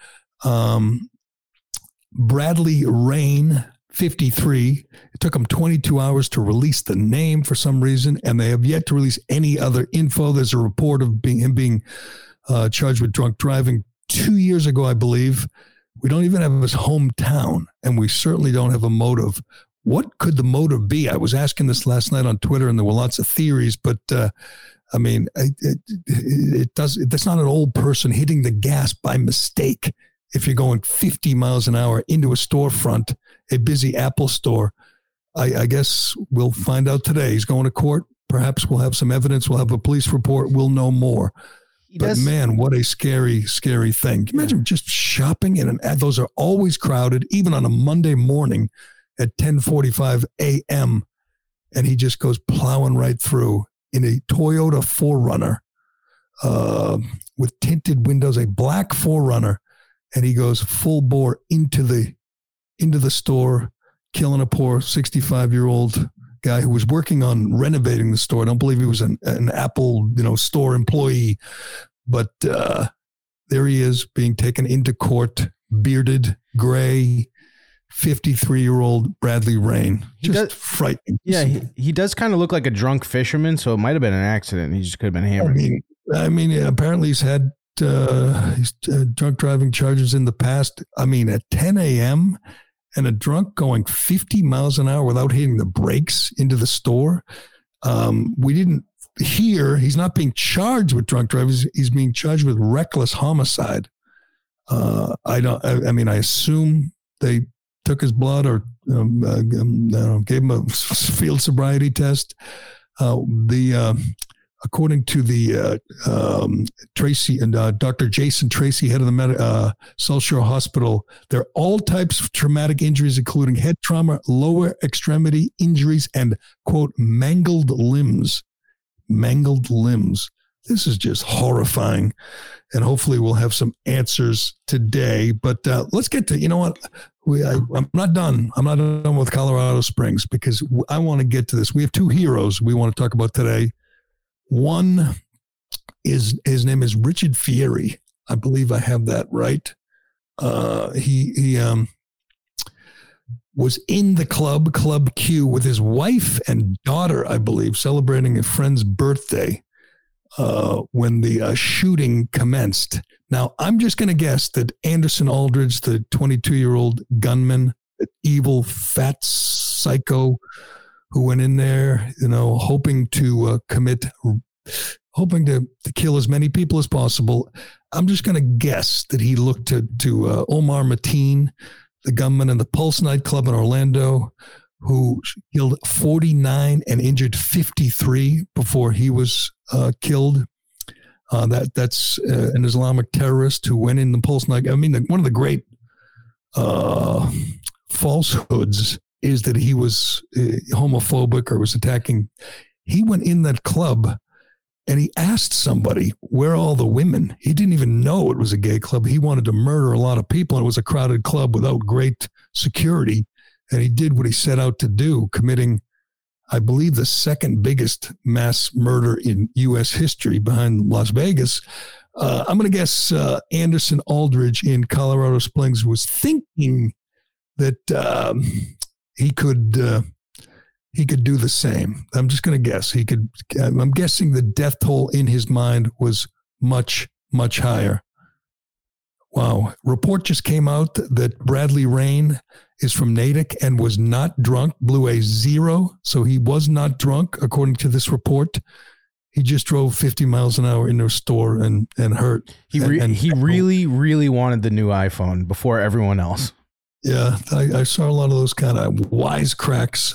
Bradley Rain, 53. It took them 22 hours to release the name for some reason, and they have yet to release any other info. There's a report of him being charged with drunk driving 2 years ago, I believe. We don't even have his hometown, and we certainly don't have a motive. What could the motive be? I was asking this last night on Twitter, and there were lots of theories, but I mean, that's not an old person hitting the gas by mistake. If you're going 50 miles an hour into a storefront, a busy Apple store, I guess we'll find out today. He's going to court. Perhaps we'll have some evidence. We'll have a police report. We'll know more. Man, what a scary, scary thing. Can you imagine just shopping in those are always crowded, even on a Monday morning at 10:45 a.m. And he just goes plowing right through in a Toyota 4Runner with tinted windows, a black 4Runner. And he goes full bore into the store, killing a poor 65-year-old guy who was working on renovating the store. I don't believe he was an Apple, store employee, but there he is being taken into court, bearded, gray, 53-year-old Bradley Rain. Just frightening. Yeah, he does kind of look like a drunk fisherman, so it might have been an accident. He just could have been hammered. I mean, apparently he's had drunk driving charges in the past. I mean, at 10 a.m. and a drunk going 50 miles an hour without hitting the brakes into the store. We didn't hear, he's not being charged with drunk driving. He's being charged with reckless homicide. I assume they took his blood or gave him a field sobriety test. according to the Tracy and Dr. Jason Tracy, head of the South Shore Hospital, there are all types of traumatic injuries, including head trauma, lower extremity injuries, and, quote, mangled limbs. Mangled limbs. This is just horrifying. And hopefully we'll have some answers today. But let's get to, you know what? I'm not done. I'm not done with Colorado Springs because I want to get to this. We have two heroes we want to talk about today. One is, his name is Richard Fieri. I believe I have that right. He was in the Club Q with his wife and daughter, I believe, celebrating a friend's birthday when the shooting commenced. Now, I'm just going to guess that Anderson Aldridge, the 22-year-old gunman, the evil, fat psycho who went in there, hoping to kill as many people as possible. I'm just going to guess that he looked to Omar Mateen, the gunman in the Pulse nightclub in Orlando, who killed 49 and injured 53 before he was killed. That's an Islamic terrorist who went in the Pulse night. I mean, one of the great falsehoods is that he was homophobic or was attacking. He went in that club and he asked somebody, where are all the women? He didn't even know it was a gay club. He wanted to murder a lot of people. And it was a crowded club without great security. And he did what he set out to do, committing, I believe, the second biggest mass murder in U.S. history behind Las Vegas. I'm going to guess Anderson Aldridge in Colorado Springs was thinking that he could do the same. I'm just going to guess. I'm guessing the death toll in his mind was much, much higher. Wow. Report just came out that Bradley Rain is from Natick and was not drunk, blew a 0. So he was not drunk, according to this report. He just drove 50 miles an hour into a store and hurt. He really, really wanted the new iPhone before everyone else. Yeah, I saw a lot of those kind of wisecracks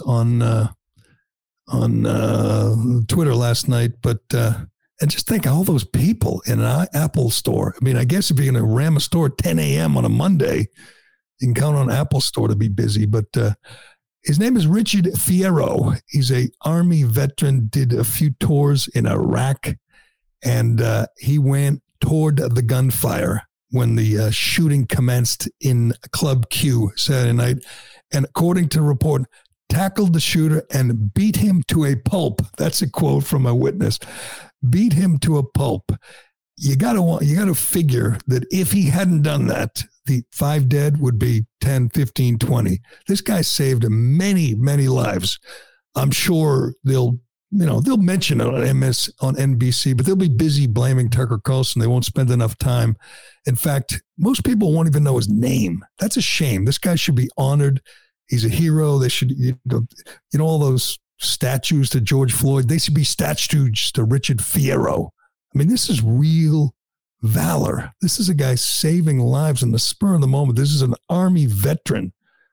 on Twitter last night. But and just think of all those people in an Apple store. I mean, I guess if you're going to ram a store at 10 a.m. on a Monday, you can count on Apple Store to be busy. But his name is Richard Fierro. He's a Army veteran, did a few tours in Iraq, and he went toward the gunfire when the shooting commenced in Club Q Saturday night. And according to the report, tackled the shooter and beat him to a pulp. That's a quote from a witness. Beat him to a pulp. You got to figure that if he hadn't done that, the 5 dead would be 10, 15, 20. This guy saved many, many lives. I'm sure they'll mention it on NBC, but they'll be busy blaming Tucker Carlson. They won't spend enough time. In fact, most people won't even know his name. That's a shame. This guy should be honored. He's a hero. They should, all those statues to George Floyd, they should be statues to Richard Fierro. I mean, this is real valor. This is a guy saving lives in the spur of the moment. This is an Army veteran,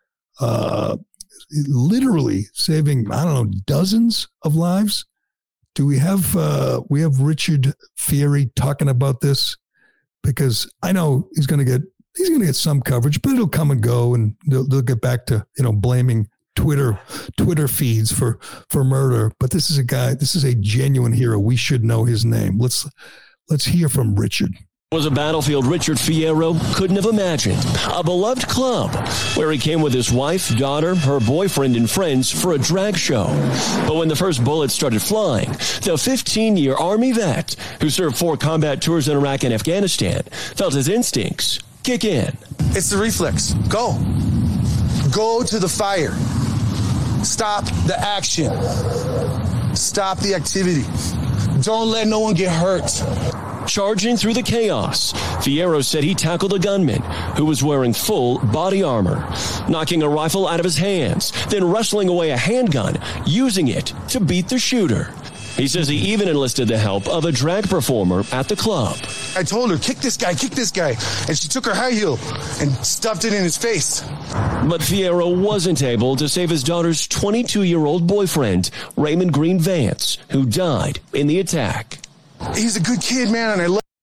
literally saving, dozens of lives. Do we have Richard Fieri talking about this? Because I know he's going to get some coverage, but it'll come and go, and they'll get back to blaming Twitter feeds for murder. But this is a genuine hero. We should know his name. Let's hear from Richard. Was a battlefield Richard Fierro couldn't have imagined. A beloved club where he came with his wife, daughter, her boyfriend, and friends for a drag show. But when the first bullets started flying, the 15-year Army vet who served 4 combat tours in Iraq and Afghanistan felt his instincts kick in. It's the reflex. Go to the fire. Stop the action. Stop the activity. Don't let no one get hurt. Charging through the chaos, Fierro said he tackled a gunman who was wearing full body armor, knocking a rifle out of his hands, then wrestling away a handgun, using it to beat the shooter. He says he even enlisted the help of a drag performer at the club. I told her, kick this guy. And she took her high heel and stuffed it in his face. But Fierro wasn't able to save his daughter's 22-year-old boyfriend, Raymond Green Vance, who died in the attack. He's a good kid, man, and I love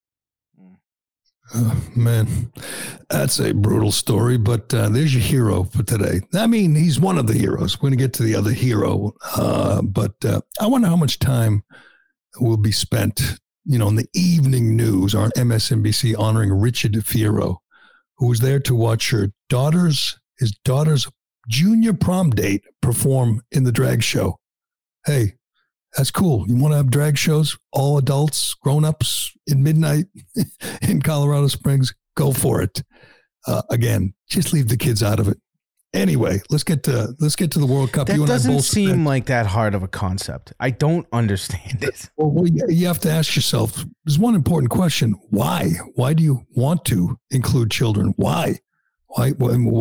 man, that's a brutal story, but there's your hero for today. I mean, he's one of the heroes. We're going to get to the other hero, but I wonder how much time will be spent, in the evening news on MSNBC honoring Richard Fierro, who was there to watch his daughter's junior prom date perform in the drag show. Hey, that's cool. You want to have drag shows, all adults, grown-ups in midnight in Colorado Springs? Go for it. Again, just leave the kids out of it. Anyway, let's get to the World Cup. That doesn't seem like that hard of a concept. I don't understand it. Well, you have to ask yourself, there's one important question. Why? Why do you want to include children? Why? Why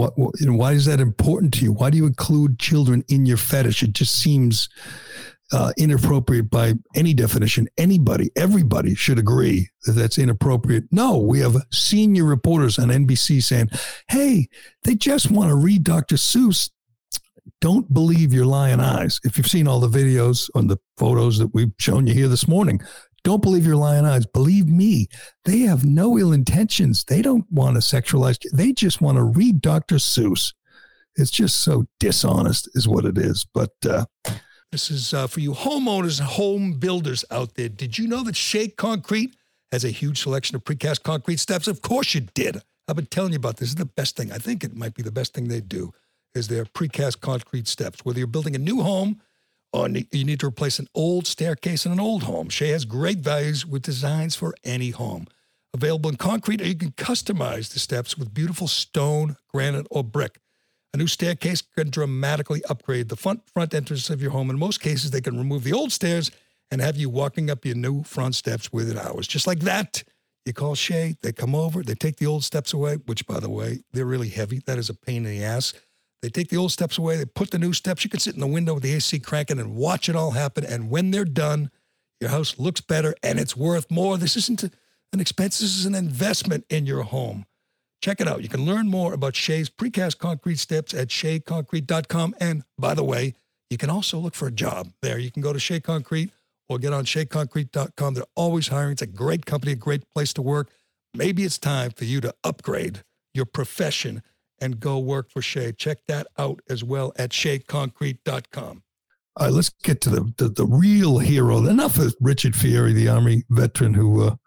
is that important to you? Why do you include children in your fetish? It just seems inappropriate by any definition. Everybody should agree that that's inappropriate. No, we have senior reporters on NBC saying, hey, they just want to read Dr. Seuss. Don't believe your lying eyes. If you've seen all the videos and the photos that we've shown you here this morning, don't believe your lying eyes. Believe me, they have no ill intentions. They don't want to sexualize. They just want to read Dr. Seuss. It's just so dishonest is what it is. But this is for you homeowners and home builders out there. Did you know that Shea Concrete has a huge selection of precast concrete steps? Of course you did. I've been telling you about this. This is the best thing. I think it might be the best thing they do is their precast concrete steps. Whether you're building a new home or you need to replace an old staircase in an old home, Shea has great values with designs for any home. Available in concrete, or you can customize the steps with beautiful stone, granite, or brick. A new staircase can dramatically upgrade the front entrance of your home. In most cases, they can remove the old stairs and have you walking up your new front steps within hours. Just like that, you call Shea, they come over, they take the old steps away, which, by the way, they're really heavy. That is a pain in the ass. They take the old steps away, they put the new steps. You can sit in the window with the AC cranking and watch it all happen. And when they're done, your house looks better and it's worth more. This isn't an expense. This is an investment in your home. Check it out. You can learn more about Shea's precast concrete steps at sheaconcrete.com. And by the way, you can also look for a job there. You can go to Shea Concrete or get on sheaconcrete.com. They're always hiring. It's a great company, a great place to work. Maybe it's time for you to upgrade your profession and go work for Shea. Check that out as well at sheaconcrete.com. All right, let's get to the real hero. Enough of Richard Fierro, the Army veteran who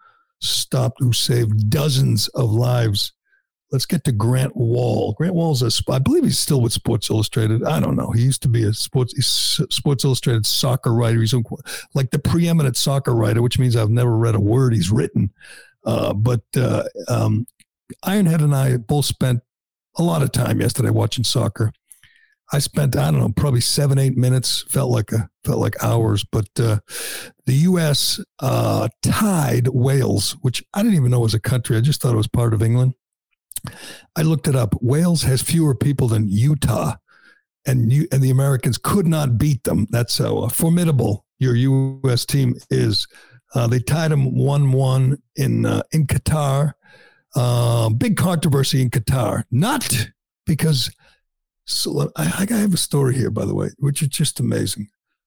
saved dozens of lives. Let's get to Grant Wahl. Grant Wahl's I believe he's still with Sports Illustrated. I don't know. He used to be a Sports Illustrated soccer writer. He's like the preeminent soccer writer, which means I've never read a word he's written. But Ironhead and I both spent a lot of time yesterday watching soccer. I spent, I don't know, probably 7-8 minutes. Felt like hours. But the U.S. tied Wales, which I didn't even know was a country. I just thought it was part of England. I looked it up. Wales has fewer people than Utah, and the Americans could not beat them. That's how formidable your U.S. team is. They tied them 1-1 in Qatar. Big controversy in Qatar, not because. So I have a story here, by the way, which is just amazing.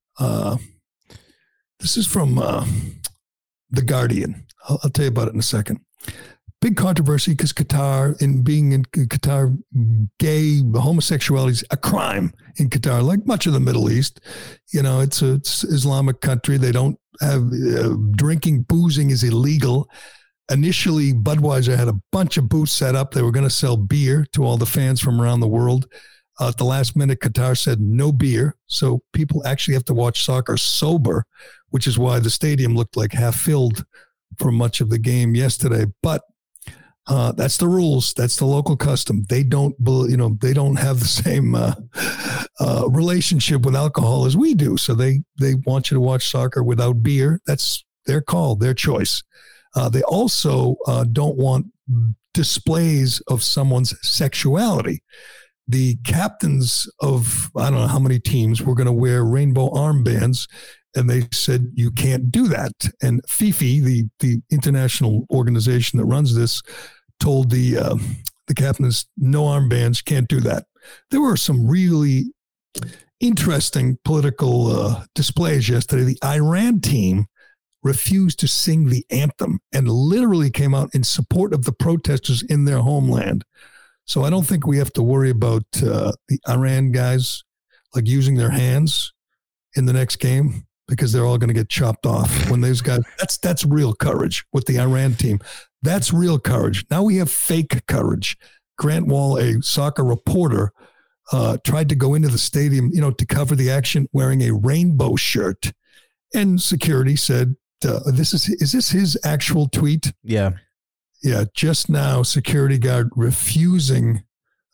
This is from The Guardian. I'll tell you about it in a second. Big controversy because Qatar, being in Qatar, gay homosexuality is a crime in Qatar, like much of the Middle East. It's an Islamic country. They don't have drinking, boozing is illegal. Initially, Budweiser had a bunch of booths set up. They were going to sell beer to all the fans from around the world. At the last minute, Qatar said no beer. So people actually have to watch soccer sober, which is why the stadium looked like half filled for much of the game yesterday. But that's the rules. That's the local custom. They don't have the same relationship with alcohol as we do. So they want you to watch soccer without beer. That's their call, their choice. They also don't want displays of someone's sexuality. the captains of, I don't know how many teams were going to wear rainbow armbands. And they said, you can't do that. And FIFA, the international organization that runs this, told the captains, no armbands, can't do that. There were some really interesting political displays yesterday. The Iran team refused to sing the anthem and literally came out in support of the protesters in their homeland. So I don't think we have to worry about the Iran guys like using their hands in the next game, because they're all going to get chopped off when those guys. That's real courage with the Iran team. That's real courage. Now we have fake courage. Grant Wall, a soccer reporter, tried to go into the stadium, to cover the action wearing a rainbow shirt, and security said, "Is this his actual tweet?" Yeah. Yeah. Just now, security guard refusing.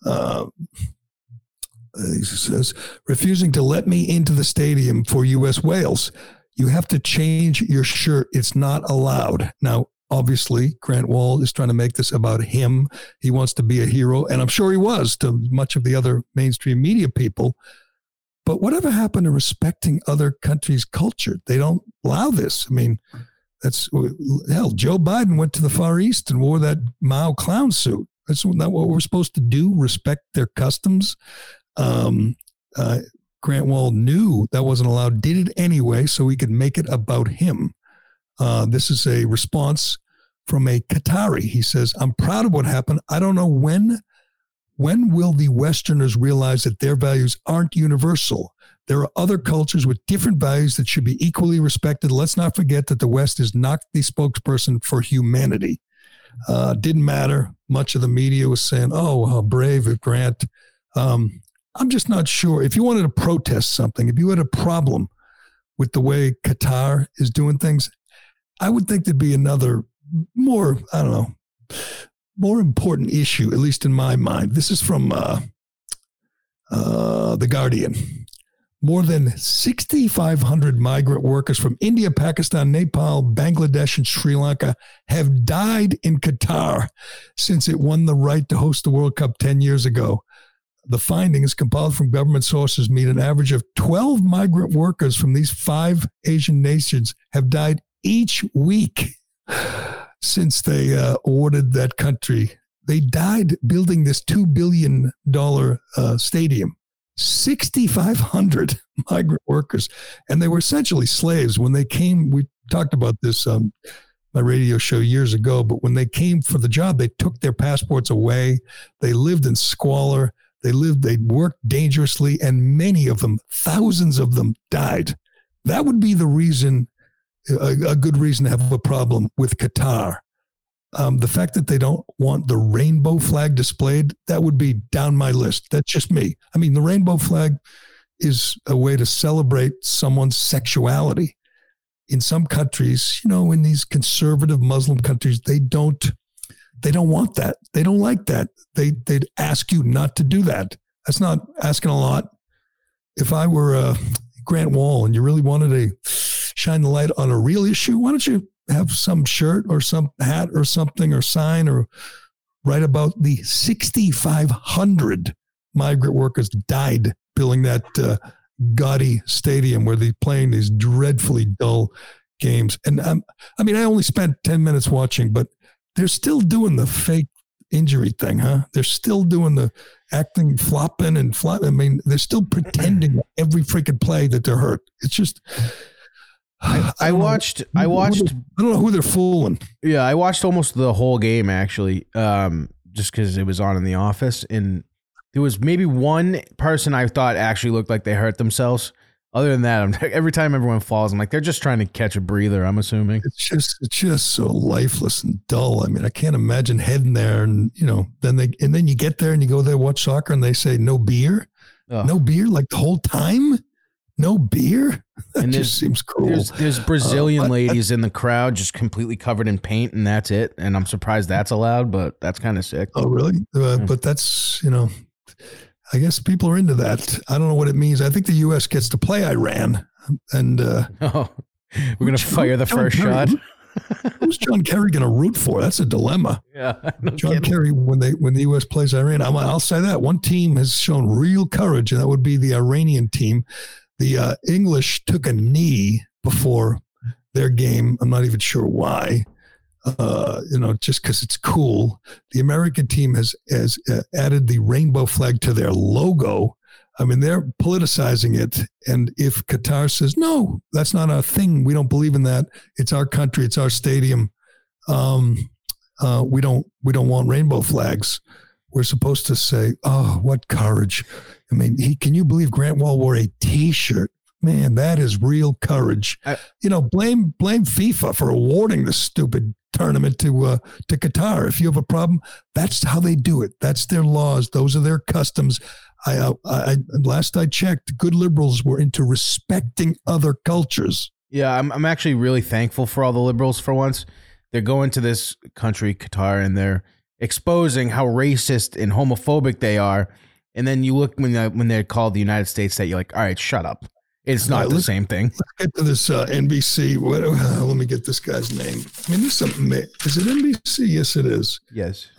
He says, refusing to let me into the stadium for U.S. Wales. You have to change your shirt. It's not allowed. Now, obviously, Grant Wall is trying to make this about him. He wants to be a hero, and I'm sure he was to much of the other mainstream media people. But whatever happened to respecting other countries' culture? They don't allow this. I mean, hell, Joe Biden went to the Far East and wore that Mao clown suit. That's not what we're supposed to do, respect their customs. Grant Wall knew that wasn't allowed, did it anyway, so he could make it about him. This is a response from a Qatari. He says, I'm proud of what happened. I don't know when will the Westerners realize that their values aren't universal? There are other cultures with different values that should be equally respected. Let's not forget that the West is not the spokesperson for humanity. Didn't matter. Much of the media was saying, oh, how brave of Grant. I'm just not sure. If you wanted to protest something, if you had a problem with the way Qatar is doing things, I would think there'd be another more important issue, at least in my mind. This is from The Guardian. More than 6,500 migrant workers from India, Pakistan, Nepal, Bangladesh, and Sri Lanka have died in Qatar since it won the right to host the World Cup 10 years ago. The findings, compiled from government sources, mean an average of 12 migrant workers from these 5 Asian nations have died each week since they awarded that country. They died building this $2 billion stadium. 6,500 migrant workers, and they were essentially slaves when they came. We talked about this on my radio show years ago, but when they came for the job, they took their passports away. They lived in squalor. They worked dangerously, and many of them, thousands of them, died. That would be the reason, a good reason to have a problem with Qatar. The fact that they don't want the rainbow flag displayed, that would be down my list. That's just me. I mean, the rainbow flag is a way to celebrate someone's sexuality. In some countries, in these conservative Muslim countries, they don't want that. They don't like that. They'd ask you not to do that. That's not asking a lot. If I were Grant Wall and you really wanted to shine the light on a real issue, why don't you have some shirt or some hat or something or sign or write about the 6,500 migrant workers died building that gaudy stadium where they're playing these dreadfully dull games. And I only spent 10 minutes watching, but they're still doing the fake injury thing, huh? They're still doing the acting, flopping and flying. I mean, they're still pretending every freaking play that they're hurt. It's just... I watched. I don't know who they're fooling. Yeah, I watched almost the whole game actually, just because it was on in the office, and there was maybe one person I thought actually looked like they hurt themselves. Other than that, every time everyone falls, I'm like, they're just trying to catch a breather. I'm assuming it's just so lifeless and dull. I mean, I can't imagine heading there, and then you get there and you go there watch soccer, and they say no beer, no beer, like the whole time. No beer? That just seems cruel. There's Brazilian ladies in the crowd just completely covered in paint, and that's it. And I'm surprised that's allowed, but that's kind of sick. Oh, really? But that's, I guess people are into that. I don't know what it means. I think the U.S. gets to play Iran. And we're going to fire the first shot. Who's John Kerry going to root for? That's a dilemma. Yeah, John Kerry, when the U.S. plays Iran, I'll say that one team has shown real courage, and that would be the Iranian team. The English took a knee before their game. I'm not even sure why. Just because it's cool. The American team has added the rainbow flag to their logo. I mean, they're politicizing it. And if Qatar says, no, that's not our thing, we don't believe in that, it's our country, it's our stadium, we don't want rainbow flags, we're supposed to say, oh, what courage. I mean, can you believe Grant Wall wore a T-shirt? Man, that is real courage. Blame FIFA for awarding the stupid tournament to Qatar. If you have a problem, that's how they do it. That's their laws. Those are their customs. Last I checked, good liberals were into respecting other cultures. Yeah, I'm actually really thankful for all the liberals for once. They're going to this country, Qatar, and they're exposing how racist and homophobic they are. And then you look when they're called the United States, that you're like, all right, shut up. It's not the same thing. Let's get to this NBC. Let me get this guy's name. I mean, is it NBC? Yes, it is. Yes.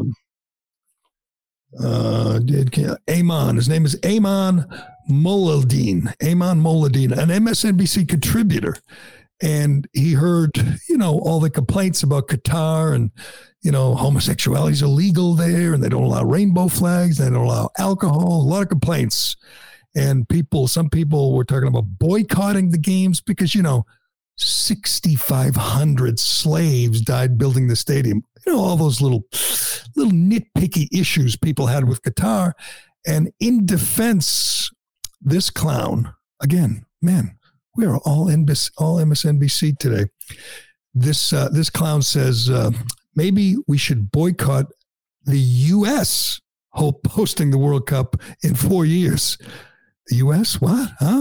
Ayman. His name is Ayman Mouladine. Ayman Mouladine, an MSNBC contributor. And he heard, all the complaints about Qatar and, homosexuality is illegal there and they don't allow rainbow flags. They don't allow alcohol, a lot of complaints. And some people were talking about boycotting the games because, 6,500 slaves died building the stadium. All those little nitpicky issues people had with Qatar. And in defense, this clown, again, man, we are all MSNBC today. This clown says, maybe we should boycott the U.S. hosting the World Cup in 4 years. The U.S. What? Huh?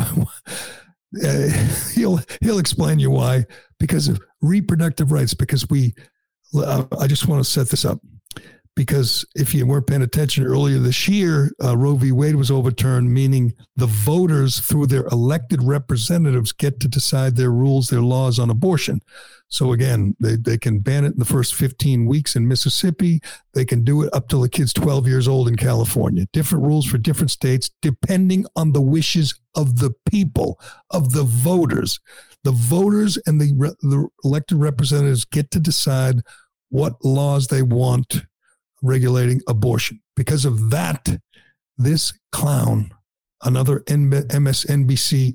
He'll explain you why. Because of reproductive rights. Because I just want to set this up. Because if you weren't paying attention earlier this year, Roe v. Wade was overturned, meaning the voters through their elected representatives get to decide their rules, their laws on abortion. So again, they can ban it in the first 15 weeks in Mississippi. They can do it up till the kid's 12 years old in California. Different rules for different states, depending on the wishes of the people, of the voters. The voters and the elected representatives get to decide what laws they want regulating abortion. Because of that, this clown, another MSNBC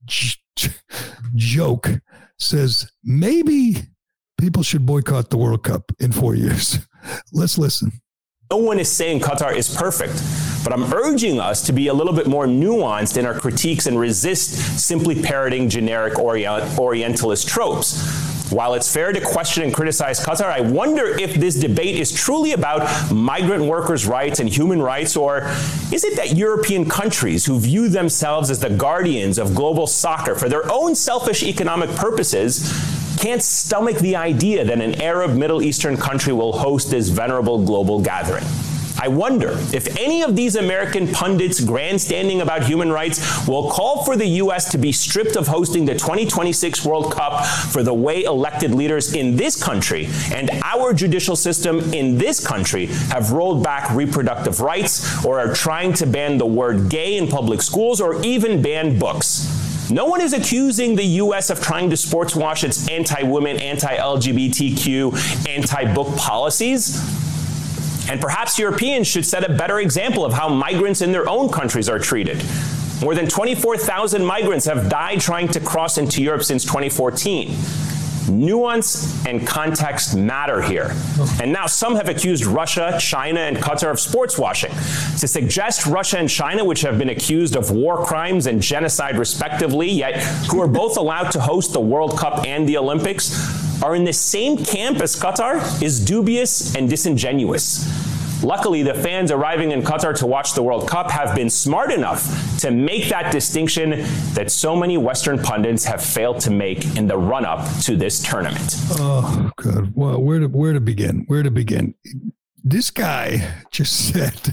joke, says maybe people should boycott the World Cup in 4 years. Let's listen. No one is saying Qatar is perfect, but I'm urging us to be a little bit more nuanced in our critiques and resist simply parroting generic Orientalist tropes. While it's fair to question and criticize Qatar, I wonder if this debate is truly about migrant workers' rights and human rights, or is it that European countries who view themselves as the guardians of global soccer for their own selfish economic purposes can't stomach the idea that an Arab Middle Eastern country will host this venerable global gathering? I wonder if any of these American pundits grandstanding about human rights will call for the U.S. to be stripped of hosting the 2026 World Cup for the way elected leaders in this country and our judicial system in this country have rolled back reproductive rights or are trying to ban the word gay in public schools or even ban books. No one is accusing the U.S. of trying to sports wash its anti-women, anti-LGBTQ, anti-book policies. And perhaps Europeans should set a better example of how migrants in their own countries are treated. More than 24,000 migrants have died trying to cross into Europe since 2014. Nuance and context matter here. And now some have accused Russia, China, and Qatar of sports washing. To suggest Russia and China, which have been accused of war crimes and genocide respectively, yet who are both allowed to host the World Cup and the Olympics, are in the same camp as Qatar is dubious and disingenuous. Luckily, the fans arriving in Qatar to watch the World Cup have been smart enough to make that distinction that so many Western pundits have failed to make in the run-up to this tournament. Oh, God. Well, where to begin? Where to begin? This guy just said,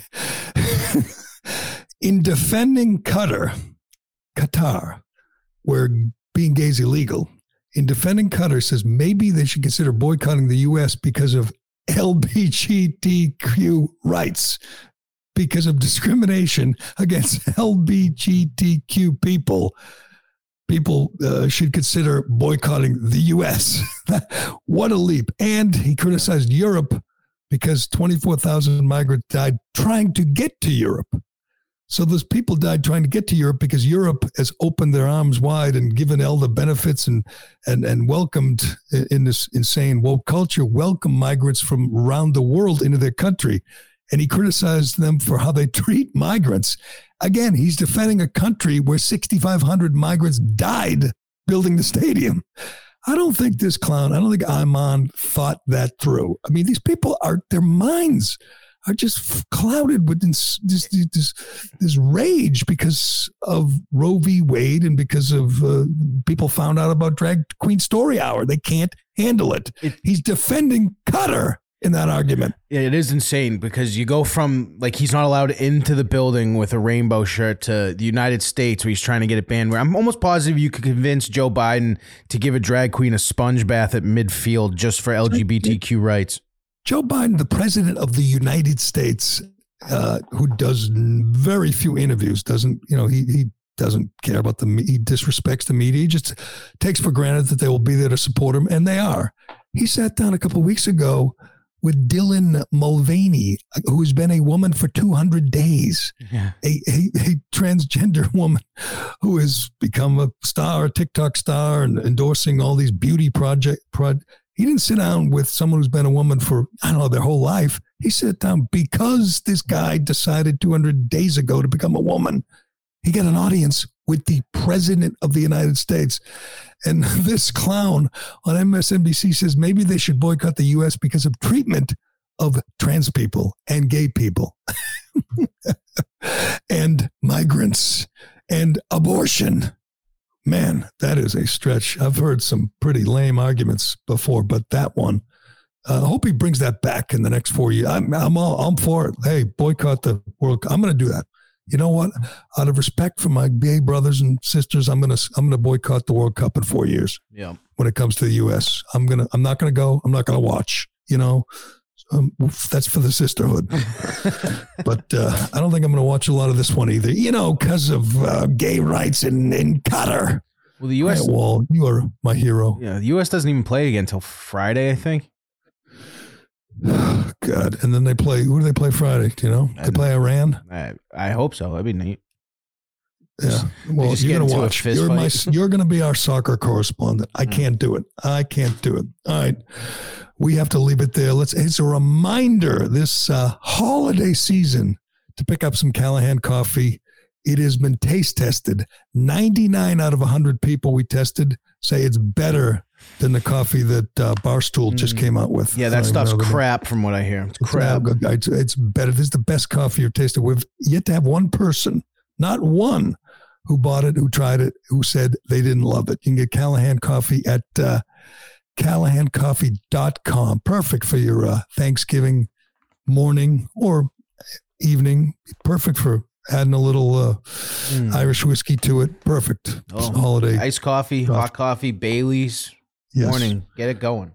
in defending Qatar, where being gay is illegal, in defending Qatar, says maybe they should consider boycotting the U.S. because of LGBTQ rights, because of discrimination against LGBTQ people. People should consider boycotting the U.S. What a leap. And he criticized Europe because 24,000 migrants died trying to get to Europe. So those people died trying to get to Europe because Europe has opened their arms wide and given all the benefits and welcomed, in this insane woke culture, welcome migrants from around the world into their country. And he criticized them for how they treat migrants. Again, he's defending a country where 6,500 migrants died building the stadium. I don't think this clown, I don't think Ayman thought that through. I mean, these people their minds are just clouded with this rage because of Roe v. Wade and because of people found out about Drag Queen Story Hour. They can't handle it. He's defending Qatar in that argument. Yeah, it is insane because you go from, like, he's not allowed into the building with a rainbow shirt to the United States where he's trying to get it banned. Where I'm almost positive you could convince Joe Biden to give a drag queen a sponge bath at midfield just for LGBTQ rights. Joe Biden, the president of the United States, who does very few interviews, he doesn't care about he disrespects the media. He just takes for granted that they will be there to support him, and they are. He sat down a couple of weeks ago with Dylan Mulvaney, who's been a woman for 200 days, a transgender woman who has become a star, a TikTok star, and endorsing all these beauty projects. He didn't sit down with someone who's been a woman for, their whole life. He sat down because this guy decided 200 days ago to become a woman. He got an audience with the president of the United States. And this clown on MSNBC says maybe they should boycott the U.S. because of treatment of trans people and gay people and migrants and abortion. Man, that is a stretch. I've heard some pretty lame arguments before, but that one, I hope he brings that back in the next 4 years. I'm for it. Hey, boycott the World Cup. I'm going to do that. You know what? Out of respect for my gay brothers and sisters, I'm gonna boycott the World Cup in 4 years. Yeah. When it comes to the U.S., I'm not gonna go. I'm not gonna watch. That's for the sisterhood. But I don't think I'm gonna watch a lot of this one either. Because of gay rights in Qatar. Well, the U.S. Hey, Wall, you are my hero. Yeah, the U.S. doesn't even play again until Friday, I think. God. And then they play, who do they play Friday? Do you know? They play Iran? I hope so. That'd be neat. Yeah. Well, you're going to watch. You're going to be our soccer correspondent. I can't do it. I can't do it. All right. We have to leave it there. It's a reminder this holiday season to pick up some Callahan coffee. It has been taste tested. 99 out of 100 people we tested say it's better than the coffee that Barstool just came out with. Yeah, that stuff's crap from what I hear. It's crap. It's better. This is the best coffee you've tasted. We've yet to have one person, not one, who bought it, who tried it, who said they didn't love it. You can get Callahan coffee at CallahanCoffee.com. Perfect for your Thanksgiving morning or evening. Perfect for adding a little Irish whiskey to it. Perfect. Holiday. Iced coffee, hot coffee, Bailey's. Yes. Morning. Get it going.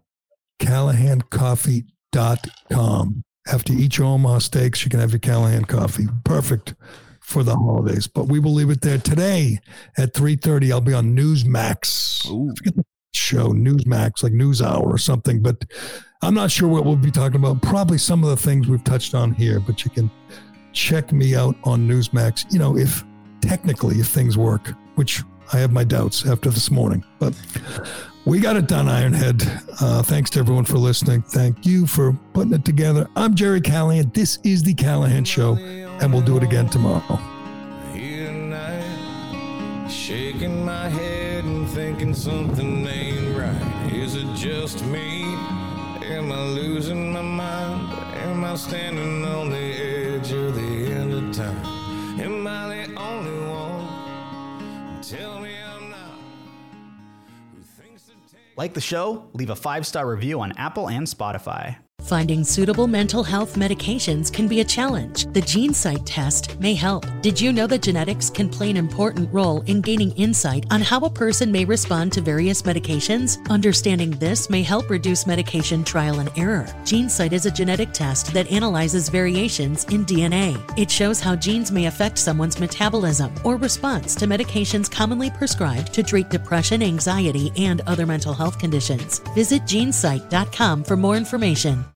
CallahanCoffee.com. After you eat your Omaha steaks, you can have your Callahan coffee. Perfect for the holidays. But we will leave it there. Today at 3:30, I'll be on Newsmax. Forget the show, Newsmax, like NewsHour or something. But I'm not sure what we'll be talking about. Probably some of the things we've touched on here. But you can check me out on Newsmax, if things work, which I have my doubts after this morning. But we got it done, Ironhead. Thanks to everyone for listening. Thank you for putting it together. I'm Jerry Callahan. This is The Callahan Show, and we'll do it again tomorrow. Here tonight, shaking my head and thinking something ain't right. Is it just me? Am I losing my mind? Am I standing on the edge of the end of time? Am I the only one? Tell me I'm not. Like the show? Leave a 5-star review on Apple and Spotify. Finding suitable mental health medications can be a challenge. The GeneSight test may help. Did you know that genetics can play an important role in gaining insight on how a person may respond to various medications? Understanding this may help reduce medication trial and error. GeneSight is a genetic test that analyzes variations in DNA. It shows how genes may affect someone's metabolism or response to medications commonly prescribed to treat depression, anxiety, and other mental health conditions. Visit GeneSight.com for more information.